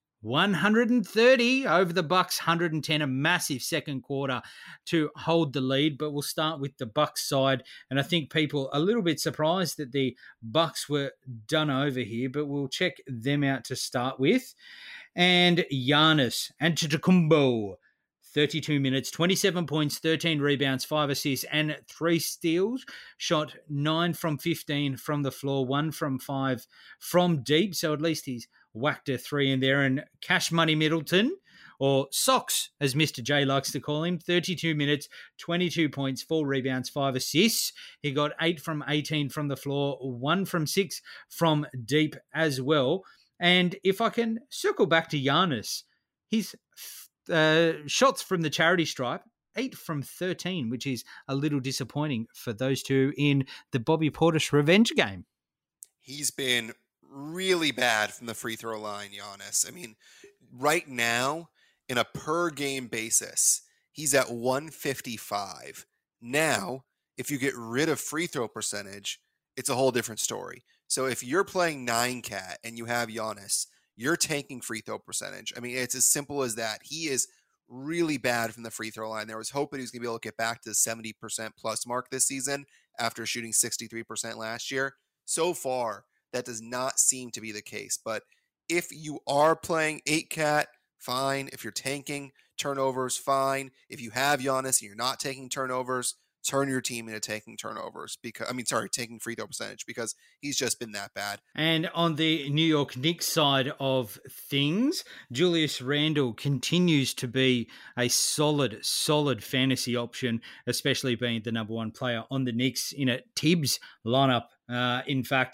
Speaker 4: 130 over the Bucks 110, a massive second quarter to hold the lead. But we'll start with the Bucks side, and I think people are a little bit surprised that the Bucks were done over here, but we'll check them out to start with. And Giannis Antetokounmpo, 32 minutes, 27 points, 13 rebounds, 5 assists, and 3 steals. Shot 9 from 15 from the floor, 1 from 5 from deep. So at least he's whacked a 3 in there. And Cash Money Middleton, or Socks, as Mr. J likes to call him, 32 minutes, 22 points, 4 rebounds, 5 assists. He got 8 from 18 from the floor, 1 from 6 from deep as well. And if I can circle back to Giannis, his shots from the charity stripe, 8 from 13, which is a little disappointing for those two in the Bobby Portis revenge game.
Speaker 5: He's been really bad from the free throw line, Giannis. I mean, right now, in a per game basis, he's at 155. Now, if you get rid of free throw percentage, it's a whole different story. So if you're playing 9-cat and you have Giannis, you're taking free throw percentage. I mean, it's as simple as that. He is really bad from the free throw line. There was hope that he was going to be able to get back to the 70% plus mark this season after shooting 63% last year. So far, that does not seem to be the case. But if you are playing 8-cat, fine. If you're tanking turnovers, fine. If you have Giannis and you're not taking turnovers, turn your team into taking turnovers taking free throw percentage, because he's just been that bad.
Speaker 4: And on the New York Knicks side of things, Julius Randle continues to be a solid fantasy option, especially being the number 1 player on the Knicks in a Tibbs lineup. In fact,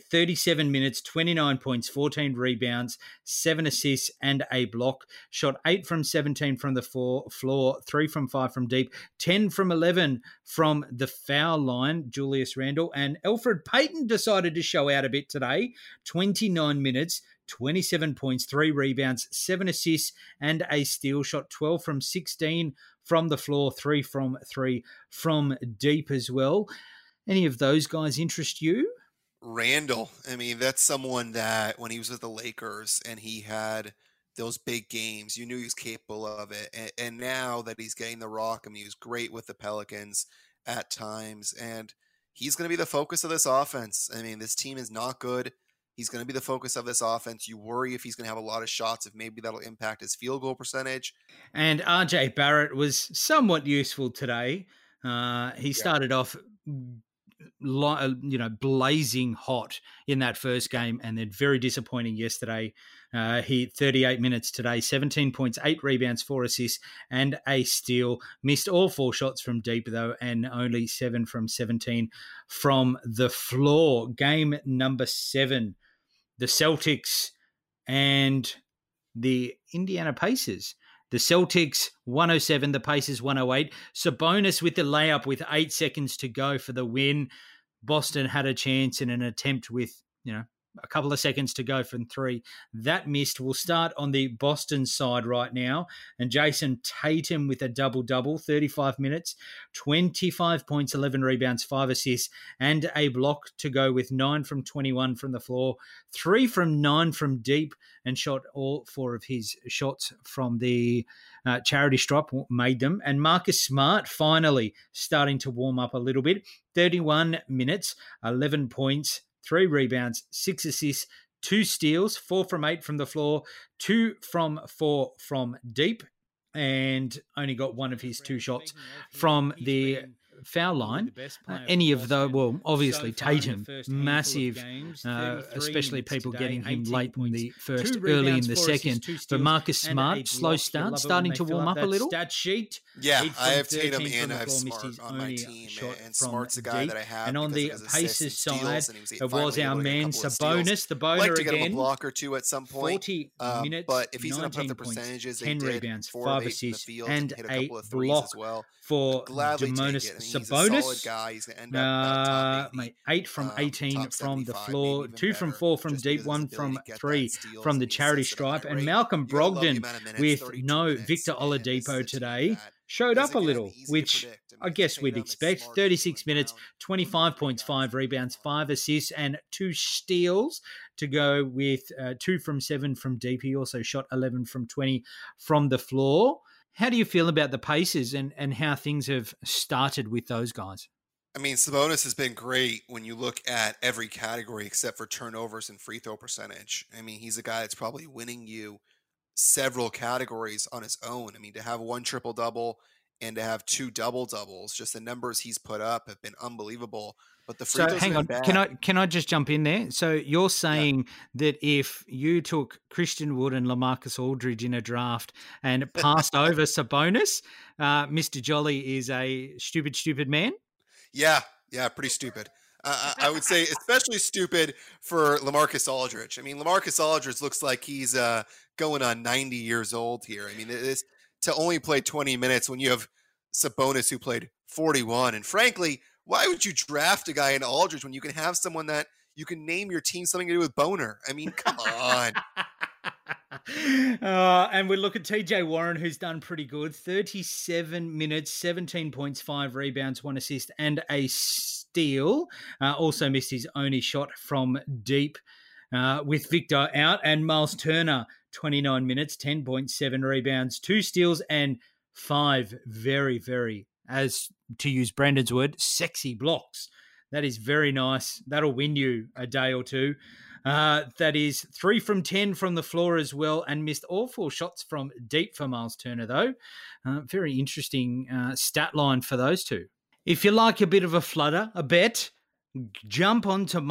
Speaker 4: 37 minutes, 29 points, 14 rebounds, 7 assists, and a block. Shot 8 from 17 from the floor, 3 from 5 from deep, 10 from 11 from the foul line, Julius Randle. And Elfrid Payton decided to show out a bit today. 29 minutes, 27 points, 3 rebounds, 7 assists, and a steal. Shot 12 from 16 from the floor, 3 from 3 from deep as well. Any of those guys interest you?
Speaker 5: Randall. I mean, that's someone that when he was with the Lakers and he had those big games, you knew he was capable of it. And now that he's getting the rock, I mean, he was great with the Pelicans at times. And he's going to be the focus of this offense. I mean, this team is not good. He's going to be the focus of this offense. You worry if he's going to have a lot of shots, if maybe that'll impact his field goal percentage.
Speaker 4: And RJ Barrett was somewhat useful today. He started off blazing hot in that first game, and then very disappointing yesterday. He 38 minutes today, 17 points, 8 rebounds, 4 assists, and a steal. Missed all 4 shots from deep, though, and only 7 from 17 from the floor. Game number 7. the Celtics and the Indiana Pacers. The Celtics 107, the Pacers 108. Sabonis with the layup with 8 seconds to go for the win. Boston had a chance in an attempt with, a couple of seconds to go from 3. That missed. We'll start on the Boston side right now. And Jason Tatum with a double-double, 35 minutes, 25 points, 11 rebounds, 5 assists, and a block to go with 9 from 21 from the floor, 3 from 9 from deep, and shot all 4 of his shots from the charity stripe, made them. And Marcus Smart finally starting to warm up a little bit. 31 minutes, 11 points, 3 rebounds, 6 assists, 2 steals, 4 from 8 from the floor, 2 from 4 from deep, and only got 1 of his 2 shots from the foul line. Any of the, well, obviously Tatum, massive, especially people getting him late in the first, early in the second. But Marcus Smart, slow start, starting to warm up a little.
Speaker 5: Stat sheet. Yeah, I have Tatum and I have Smart on my team, and Smart's a guy that I have.
Speaker 4: And on the Pacers side, it was our man Sabonis, the boner
Speaker 5: like to get
Speaker 4: again.
Speaker 5: him a block or 2 at some point.
Speaker 4: 40 minutes,
Speaker 5: but if he's going to put the percentages,
Speaker 4: 10 rebounds, 5 assists, and
Speaker 5: a
Speaker 4: block
Speaker 5: as well.
Speaker 4: For Domantas Sabonis.
Speaker 5: Guy. He's end up
Speaker 4: 8 from 18 from the floor, 2 from 4 from deep, 1 from 3 from the charity stripe. And Malcolm Brogdon with no Victor Oladipo today showed up a little, which I guess we'd expect. 36 minutes, 25 points, 5 rebounds, 5 assists, and 2 steals to go with 2 from 7 from deep. He also shot 11 from 20 from the floor. How do you feel about the Pacers and how things have started with those guys?
Speaker 5: I mean, Sabonis has been great when you look at every category except for turnovers and free throw percentage. I mean, he's a guy that's probably winning you several categories on his own. I mean, to have 1 triple-double and to have 2 double-doubles, just the numbers he's put up have been unbelievable. But the free throws
Speaker 4: hang on, can I just jump in there? So you're saying that if you took Christian Wood and LaMarcus Aldridge in a draft and passed over Sabonis, Mr. Jolly is a stupid man?
Speaker 5: Yeah, pretty stupid. I would say especially stupid for LaMarcus Aldridge. I mean, LaMarcus Aldridge looks like he's going on 90 years old here. I mean, it is to only play 20 minutes when you have Sabonis who played 41. And frankly, why would you draft a guy in Aldridge when you can have someone that you can name your team something to do with Boner? I mean, come on.
Speaker 4: And we look at TJ Warren, who's done pretty good. 37 minutes, 17 points, 5 rebounds, 1 assist, and a steal. Also missed his only shot from deep with Victor out. And Miles Turner, 29 minutes, 10.7 rebounds, 2 steals, and 5 very, very, as to use Brandon's word, sexy blocks. That is very nice. That'll win you a day or two. That is 3 from 10 from the floor as well, and missed all 4 shots from deep for Miles Turner, though. Very interesting stat line for those two. If you like a bit of a flutter, a bet, jump onto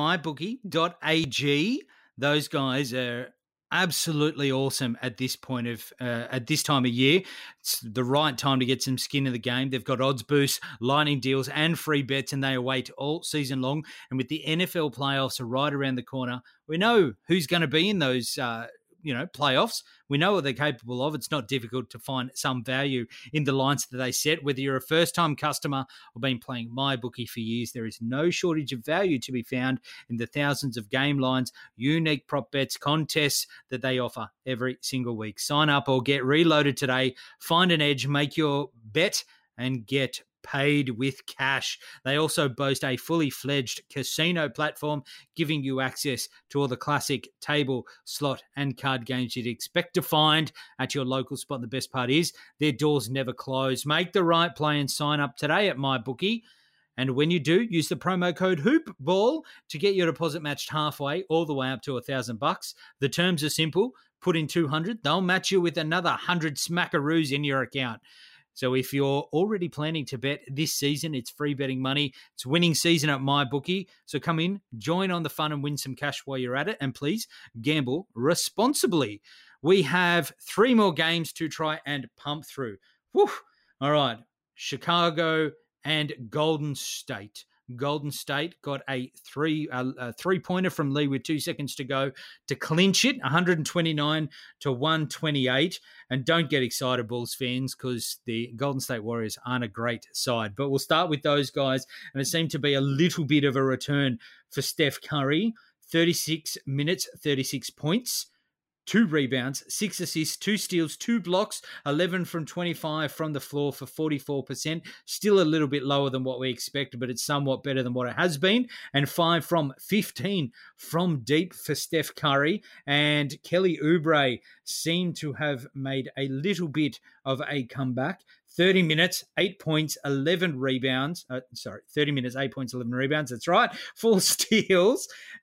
Speaker 4: mybookie.ag. Those guys are absolutely awesome at this point of at this time of year. It's the right time to get some skin in the game. They've got odds boosts, lightning deals, and free bets, and they await all season long. And with the NFL playoffs are right around the corner, we know who's going to be in those playoffs. We know what they're capable of. It's not difficult to find some value in the lines that they set. Whether you're a first-time customer or been playing MyBookie for years, there is no shortage of value to be found in the thousands of game lines, unique prop bets, contests that they offer every single week. Sign up or get reloaded today. Find an edge, make your bet, and get paid with cash. They also boast a fully fledged casino platform, giving you access to all the classic table, slot, and card games you'd expect to find at your local spot. The best part is their doors never close. Make the right play and sign up today at MyBookie. And when you do, use the promo code HOOPBALL to get your deposit matched halfway, all the way up to $1,000. The terms are simple. Put in 200, they'll match you with another 100 smackaroos in your account. So if you're already planning to bet this season, it's free betting money. It's winning season at MyBookie. So come in, join on the fun and win some cash while you're at it. And please gamble responsibly. We have 3 more games to try and pump through. Whew. All right. Chicago and Golden State. Golden State got a three-pointer from Lee with 2 seconds to go to clinch it, 129 to 128. And don't get excited, Bulls fans, because the Golden State Warriors aren't a great side. But we'll start with those guys, and it seemed to be a little bit of a return for Steph Curry. 36 minutes, 36 points. 2 rebounds, 6 assists, 2 steals, 2 blocks, 11 from 25 from the floor for 44%. Still a little bit lower than what we expected, but it's somewhat better than what it has been. And 5 from 15 from deep for Steph Curry. And Kelly Oubre seemed to have made a little bit of a comeback. 30 minutes, 8 points, 11 rebounds. 30 minutes, 8 points, 11 rebounds. That's right. 4 steals,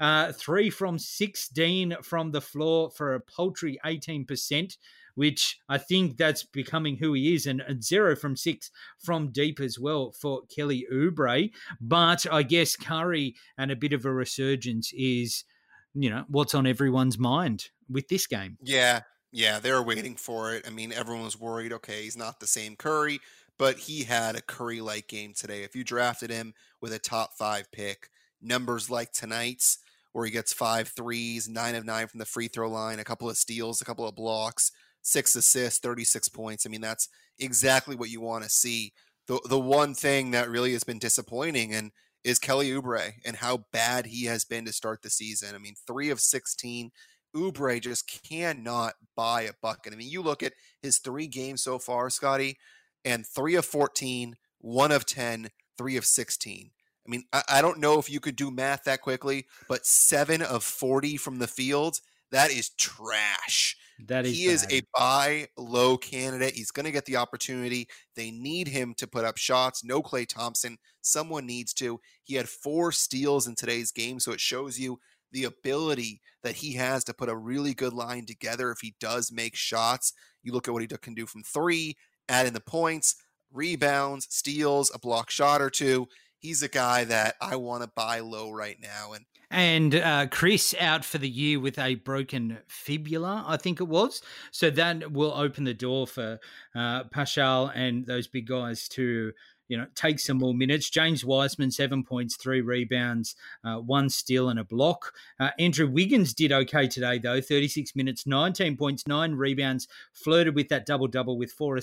Speaker 4: 3 from 16 from the floor for a paltry 18%, which I think that's becoming who he is, and 0 from 6 from deep as well for Kelly Oubre. But I guess Curry and a bit of a resurgence is, what's on everyone's mind with this game.
Speaker 5: Yeah, they were waiting for it. I mean, everyone was worried, okay, he's not the same Curry, but he had a Curry-like game today. If you drafted him with a top 5 pick, numbers like tonight's, where he gets 5 threes, 9 of 9 from the free throw line, a couple of steals, a couple of blocks, 6 assists, 36 points. I mean, that's exactly what you want to see. The one thing that really has been disappointing is Kelly Oubre and how bad he has been to start the season. I mean, 3 of 16. Oubre just cannot buy a bucket. I mean, you look at his 3 games so far, Scotty, and 3 of 14, 1 of 10, 3 of 16. I mean, I don't know if you could do math that quickly, but 7 of 40 from the field, that is trash. He is a buy low candidate. He's going to get the opportunity. They need him to put up shots. No Klay Thompson. Someone needs to. He had 4 steals in today's game, so it shows you the ability that he has to put a really good line together if he does make shots. You look at what he can do from 3, add in the points, rebounds, steals, a block shot or 2. He's a guy that I want to buy low right now.
Speaker 4: And Chris out for the year with a broken fibula, I think it was. So that will open the door for Paschal and those big guys to take some more minutes. James Wiseman, 7 points, 3 rebounds, 1 steal and a block. Andrew Wiggins did okay today, though. 36 minutes, 19 points, 9 rebounds, flirted with that double-double with 4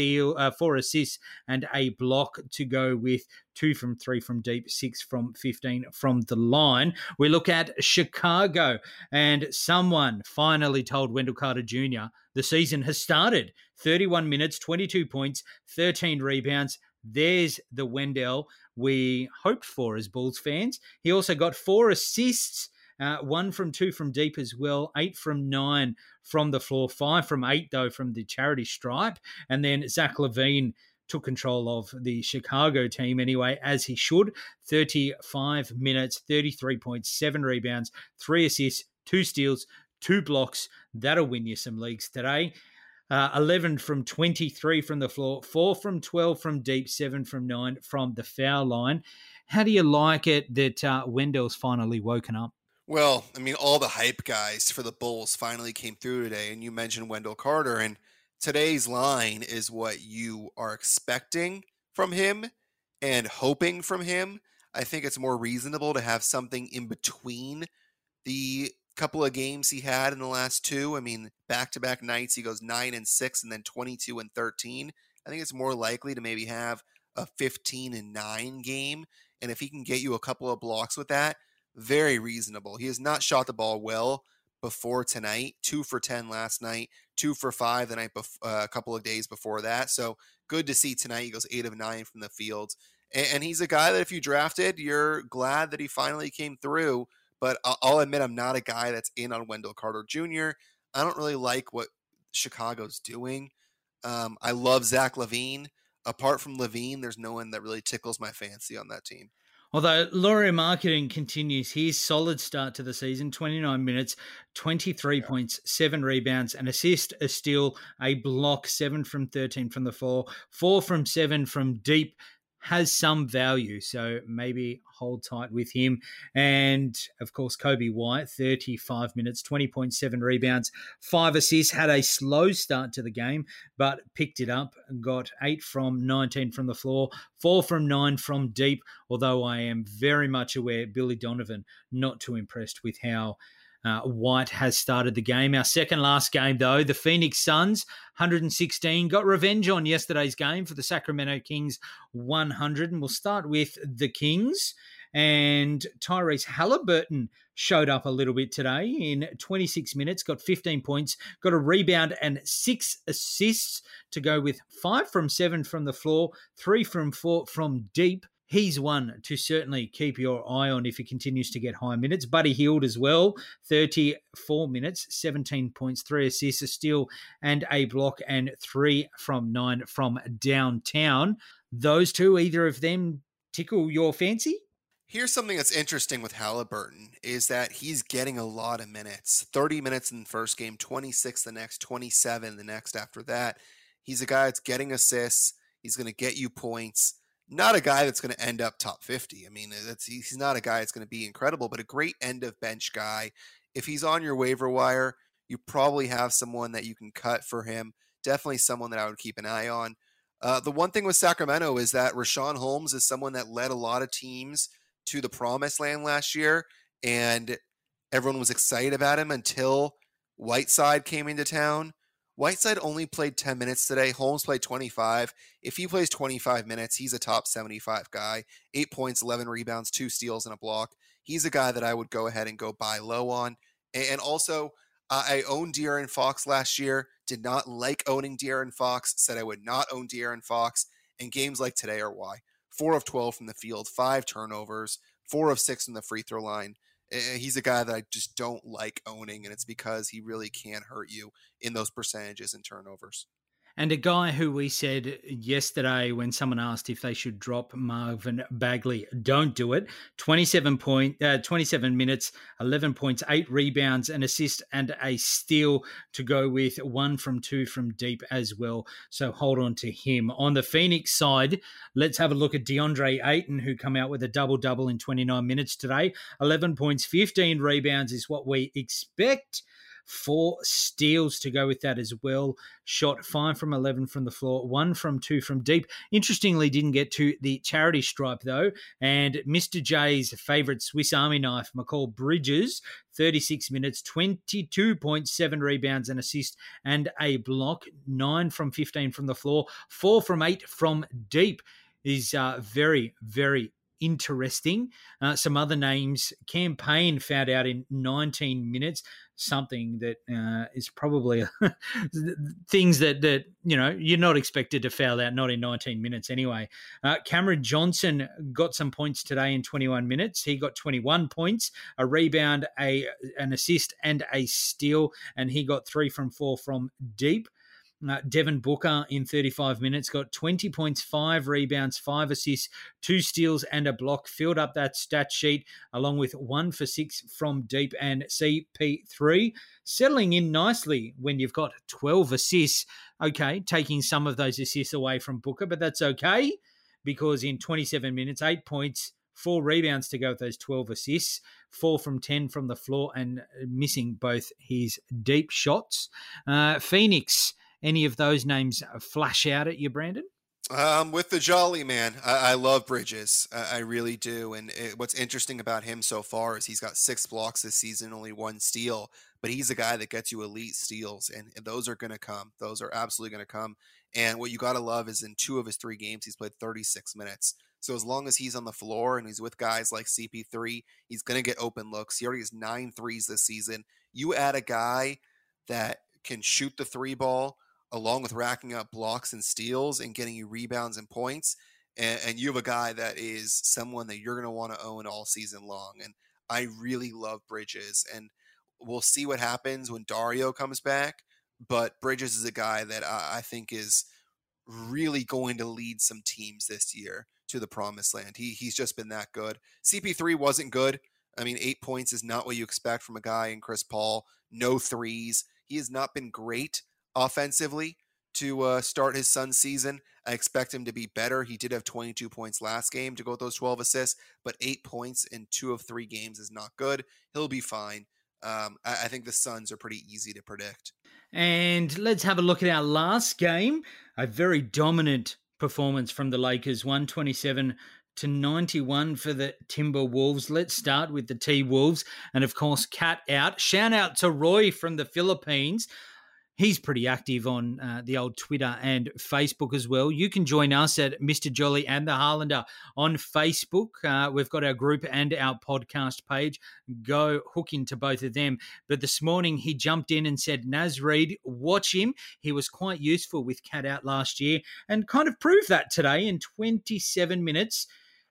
Speaker 4: assists and a block to go with 2 from 3 from deep, 6 from 15 from the line. We look at Chicago, and someone finally told Wendell Carter Jr. the season has started. 31 minutes, 22 points, 13 rebounds. There's the Wendell we hoped for as Bulls fans. He also got 4 assists, 1 from 2 from deep as well, 8 from 9 from the floor, 5 from 8, though, from the charity stripe. And then Zach LaVine took control of the Chicago team anyway, as he should. 35 minutes, 33 points, 7 rebounds, 3 assists, 2 steals, 2 blocks. That'll win you some leagues today. 11 from 23 from the floor, 4 from 12 from deep, 7 from 9 from the foul line. How do you like it that Wendell's finally woken up?
Speaker 5: Well, I mean, all the hype guys for the Bulls finally came through today, and you mentioned Wendell Carter, and today's line is what you are expecting from him and hoping from him. I think it's more reasonable to have something in between the couple of games he had in the last 2. I mean, back-to-back nights, he goes 9 and 6 and then 22 and 13. I think it's more likely to maybe have a 15 and 9 game. And if he can get you a couple of blocks with that, very reasonable. He has not shot the ball well before tonight. 2 for 10 last night, 2 for 5 the night a couple of days before that. So good to see tonight. He goes 8 of 9 from the field. And he's a guy that if you drafted, you're glad that he finally came through. But I'll admit I'm not a guy that's in on Wendell Carter Jr. I don't really like what Chicago's doing. I love Zach LaVine. Apart from LaVine, there's no one that really tickles my fancy on that team.
Speaker 4: Although Laurier Marketing continues his solid start to the season, 29 minutes, 23 points, 7 rebounds, an assist, a steal, a block, 7 from 13 from the floor, 4 from 7 from deep, has some value, so maybe hold tight with him. And, of course, Kobe White, 35 minutes, 20.7 rebounds, 5 assists, had a slow start to the game, but picked it up, got 8 from 19 from the floor, 4 from 9 from deep, although I am very much aware Billy Donovan not too impressed with how White has started the game. Our second last game, though, the Phoenix Suns, 116, got revenge on yesterday's game for the Sacramento Kings, 100. And we'll start with the Kings. And Tyrese Halliburton showed up a little bit today in 26 minutes, got 15 points, got a rebound and 6 assists to go with 5 from 7 from the floor, 3 from 4 from deep. He's one to certainly keep your eye on if he continues to get high minutes. Buddy Hield as well, 34 minutes, 17 points, 3 assists, a steal and a block, and 3 from 9 from downtown. Those two, either of them tickle your fancy?
Speaker 5: Here's something that's interesting with Halliburton is that he's getting a lot of minutes. 30 minutes in the first game, 26 the next, 27 the next after that. He's a guy that's getting assists. He's going to get you points. Not a guy that's going to end up top 50. I mean, he's not a guy that's going to be incredible, but a great end of bench guy. If he's on your waiver wire, you probably have someone that you can cut for him. Definitely someone that I would keep an eye on. The one thing with Sacramento is that Richaun Holmes is someone that led a lot of teams to the promised land last year, and everyone was excited about him until Whiteside came into town. Whiteside only played 10 minutes today. Holmes played 25. If he plays 25 minutes, he's a top 75 guy. 8 points, 11 rebounds, 2 steals, and a block. He's a guy that I would go ahead and go buy low on. And also, I owned De'Aaron Fox last year. Did not like owning De'Aaron Fox. Said I would not own De'Aaron Fox. And games like today are why. 4 of 12 from the field, 5 turnovers, 4 of 6 from the free throw line. He's a guy that I just don't like owning, and it's because he really can hurt you in those percentages and turnovers.
Speaker 4: And a guy who we said yesterday when someone asked if they should drop Marvin Bagley, don't do it. 27 minutes, 11 points, 8 rebounds, an assist and a steal to go with 1 from 2 from deep as well. So hold on to him. On the Phoenix side, let's have a look at DeAndre Ayton, who come out with a double-double in 29 minutes today. 11 points, 15 rebounds is what we expect. 4 steals to go with that as well. Shot 5 from 11 from the floor, 1 from 2 from deep. Interestingly, didn't get to the charity stripe though. And Mr. J's favourite Swiss Army knife, Mikal Bridges, 36 minutes, 22.7 rebounds, an assist and a block. 9 from 15 from the floor, 4 from 8 from deep. Is very, very interesting. Some other names. Cam Payne found out in 19 minutes, something that is probably things that you're not expected to foul out, not in 19 minutes anyway. Cameron Johnson got some points today in 21 minutes. He got 21 points, a rebound, an assist and a steal, and he got 3 from 4 from deep. Devin Booker in 35 minutes got 20 points, 5 rebounds, 5 assists, 2 steals and a block. Filled up that stat sheet along with 1 for 6 from deep, and CP3 settling in nicely when you've got 12 assists. Okay, taking some of those assists away from Booker, but that's okay because in 27 minutes, 8 points, 4 rebounds to go with those 12 assists, 4 from 10 from the floor, and missing both his deep shots. Phoenix, any of those names flash out at you, Brandon?
Speaker 5: With the Jolly man, I love Bridges. I really do. And what's interesting about him so far is he's got 6 blocks this season, only 1 steal. But he's a guy that gets you elite steals, and those are going to come. Those are absolutely going to come. And what you got to love is in 2 of his 3 games, he's played 36 minutes. So as long as he's on the floor and he's with guys like CP3, he's going to get open looks. He already has 9 threes this season. You add a guy that can shoot the 3 ball, along with racking up blocks and steals and getting you rebounds and points. And you have a guy that is someone that you're going to want to own all season long. And I really love Bridges. And we'll see what happens when Dario comes back. But Bridges is a guy that I think is really going to lead some teams this year to the promised land. He's just been that good. CP3 wasn't good. I mean, 8 points is not what you expect from a guy in Chris Paul. No threes. He has not been great offensively to start his Suns season. I expect him to be better. He did have 22 points last game to go with those 12 assists, but 8 points in 2 of 3 games is not good. He'll be fine. I think the Suns are pretty easy to predict.
Speaker 4: And let's have a look at our last game. A very dominant performance from the Lakers, 127-91 for the Timberwolves. Let's start with the T-Wolves. And of course, Cat out. Shout out to Roy from the Philippines. He's pretty active on the old Twitter and Facebook as well. You can join us at Mr. Jolly and the Harlander on Facebook. We've got our group and our podcast page. Go hook into both of them. But this morning he jumped in and said, Naz Reid, watch him. He was quite useful with Cat out last year and kind of proved that today in 27 minutes.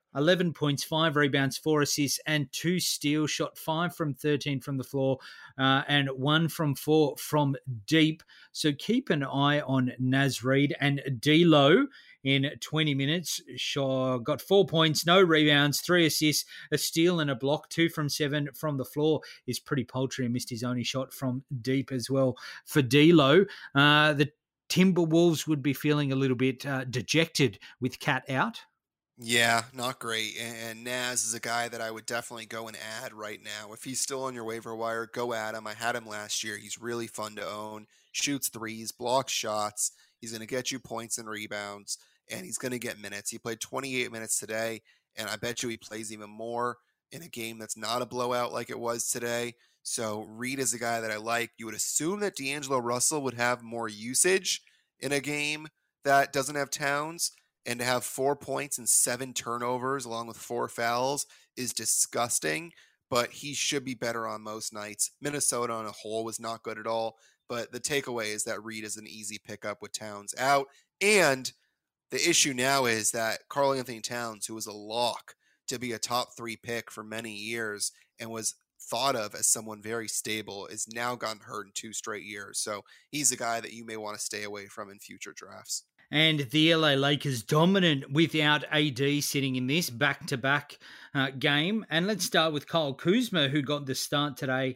Speaker 4: 11 points, 5 rebounds, 4 assists, and 2 steals. Shot 5 from 13 from the floor and 1 from 4 from deep. So keep an eye on Naz Reid. And D'Lo in 20 minutes got 4 points, no rebounds, 3 assists, a steal and a block. 2 from 7 from the floor is pretty paltry and missed his only shot from deep as well for D'Lo. The Timberwolves would be feeling a little bit dejected with Cat out.
Speaker 5: Yeah, not great. And Naz is a guy that I would definitely go and add right now. If he's still on your waiver wire, go add him. I had him last year. He's really fun to own. Shoots threes, blocks shots. He's going to get you points and rebounds, and he's going to get minutes. He played 28 minutes today, and I bet you he plays even more in a game that's not a blowout like it was today. So Reid is a guy that I like. You would assume that D'Angelo Russell would have more usage in a game that doesn't have Towns. And to have 4 points and 7 turnovers along with 4 fouls is disgusting, but he should be better on most nights. Minnesota on a whole was not good at all, but the takeaway is that Reid is an easy pickup with Towns out. And the issue now is that Karl-Anthony Towns, who was a lock to be a top 3 pick for many years and was thought of as someone very stable, is now gotten hurt in 2 straight years. So he's a guy that you may want to stay away from in future drafts.
Speaker 4: And the LA Lakers dominant without AD sitting in this back-to-back game. And let's start with Kyle Kuzma, who got the start today.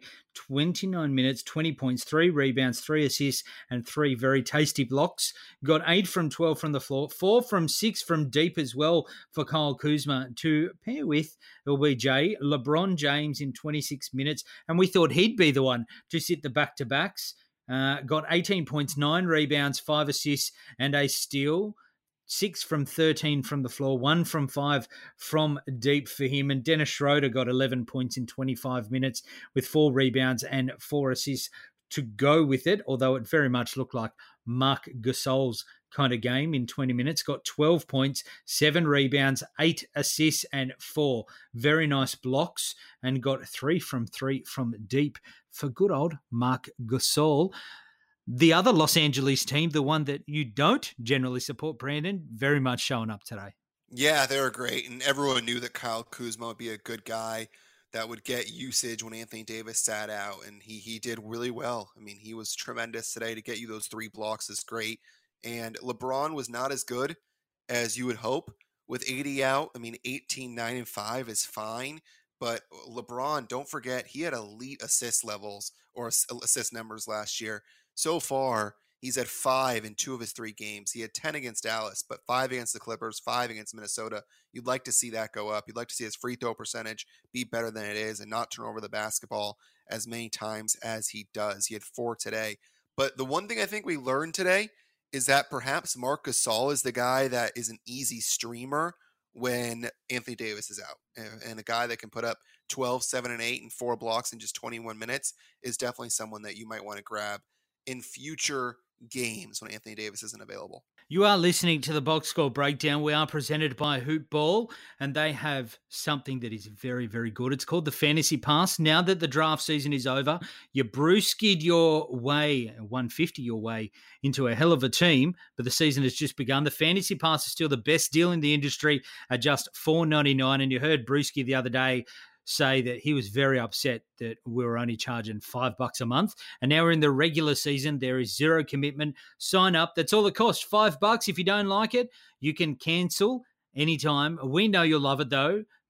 Speaker 4: 29 minutes, 20 points, 3 rebounds, 3 assists, and 3 very tasty blocks. Got 8 from 12 from the floor, 4 from 6 from deep as well for Kyle Kuzma to pair with LBJ, LeBron James in 26 minutes. And we thought he'd be the one to sit the back-to-backs. Got 18 points, 9 rebounds, 5 assists, and a steal. 6 from 13 from the floor, 1 from 5 from deep for him. And Dennis Schroeder got 11 points in 25 minutes with 4 rebounds and 4 assists to go with it, although it very much looked like Marc Gasol's kind of game in 20 minutes. Got 12 points, 7 rebounds, 8 assists, and 4 very nice blocks, and got 3 from deep for good old Marc Gasol. The other Los Angeles team, the one that you don't generally support, Brandon, very much showing up today.
Speaker 5: Yeah, they were great, and everyone knew that Kyle Kuzma would be a good guy that would get usage when Anthony Davis sat out, and he did really well. I mean, he was tremendous today. To get you those 3 blocks is great. And LeBron was not as good as you would hope with 80 out. I mean, 18, 9, and 5 is fine. But LeBron, don't forget, he had elite assist levels or assist numbers last year. So far, he's at 5 in 2 of his 3 games. He had 10 against Dallas, but 5 against the Clippers, 5 against Minnesota. You'd like to see that go up. You'd like to see his free throw percentage be better than it is and not turn over the basketball as many times as he does. He had 4 today. But the one thing I think we learned today is that perhaps Marc Gasol is the guy that is an easy streamer when Anthony Davis is out. And a guy that can put up 12, 7, and 8 and 4 blocks in just 21 minutes is definitely someone that you might want to grab in future games when Anthony Davis isn't available.
Speaker 4: You are listening to the Box Score Breakdown. We are presented by Hoop Ball, and they have something that is very, very good. It's called the Fantasy Pass. Now that the draft season is over, you brewskied your way, 150 your way, into a hell of a team, but the season has just begun. The Fantasy Pass is still the best deal in the industry at just $4.99, and you heard Brewski the other day say that he was very upset that we were only charging $5 a month. And now we're in the regular season. There is zero commitment. Sign up. That's all it costs. $5. If you don't like it, you can cancel anytime. We know you'll love it though,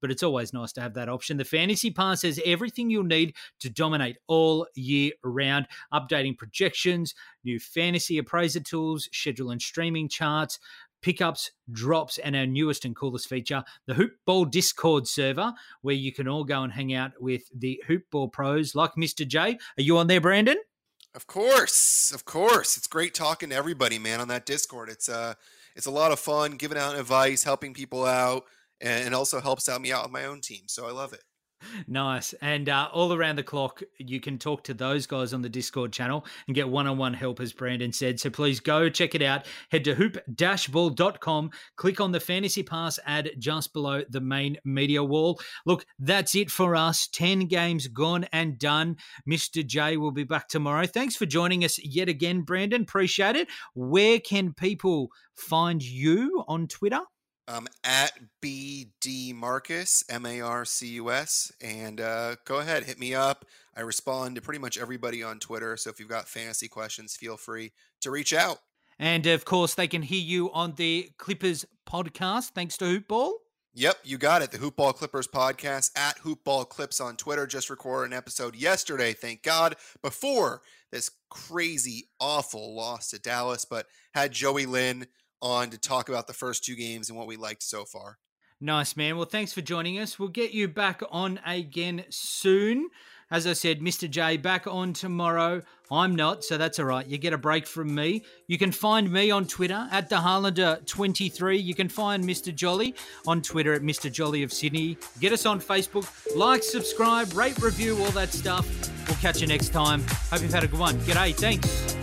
Speaker 4: but it's always nice to have that option. The Fantasy Pass has everything you'll need to dominate all year round, updating projections, new fantasy appraiser tools, schedule and streaming charts, pickups, drops, and our newest and coolest feature, the Hoop Ball Discord server, where you can all go and hang out with the Hoop Ball pros like Mr. J. Are you on there, Brandon?
Speaker 5: Of course. It's great talking to everybody, man, on that Discord. It's a lot of fun, giving out advice, helping people out, and also helps out me out with my own team. So I love it. Nice.
Speaker 4: And all around the clock, you can talk to those guys on the Discord channel and get one-on-one help, as Brandon said. So please go check it out. Head to hoop-ball.com, click on the Fantasy Pass ad just below the main media wall. Look, that's it for us. 10 games gone and done. Mr. J will be back tomorrow. Thanks for joining us yet again, Brandon. Appreciate it. Where can people find you on Twitter?
Speaker 5: At BD Marcus, Marcus, and go ahead, hit me up. I respond to pretty much everybody on Twitter, so if you've got fantasy questions, feel free to reach out.
Speaker 4: And of course, they can hear you on the Clippers podcast, thanks to Hoop Ball.
Speaker 5: Yep, you got it. The Hoop Ball Clippers podcast at Hoop Ball Clips on Twitter. Just recorded an episode yesterday, thank God, before this crazy, awful loss to Dallas, but had Joey Lynn on to talk about the first two games and what we liked so far.
Speaker 4: Nice, man. Well, thanks for joining us. We'll get you back on again soon. As I said, Mr. J back on tomorrow. I'm not, so that's all right. You get a break from me. You can find me on Twitter at TheHarlander23. You can find Mr. Jolly on Twitter at Mr. Jolly of Sydney. Get us on Facebook. Like, subscribe, rate, review, all that stuff. We'll catch you next time. Hope you've had a good one. G'day. Thanks.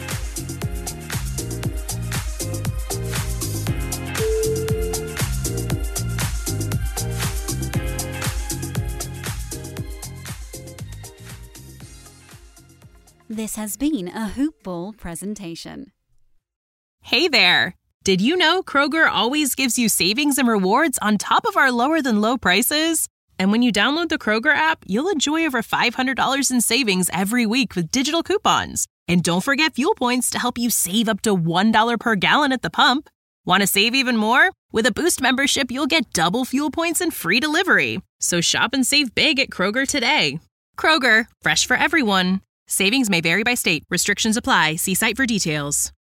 Speaker 3: This has been a Hoop Ball presentation.
Speaker 2: Hey there! Did you know Kroger always gives you savings and rewards on top of our lower-than-low prices? And when you download the Kroger app, you'll enjoy over $500 in savings every week with digital coupons. And don't forget fuel points to help you save up to $1 per gallon at the pump. Want to save even more? With a Boost membership, you'll get double fuel points and free delivery. So shop and save big at Kroger today. Kroger, fresh for everyone. Savings may vary by state. Restrictions apply. See site for details.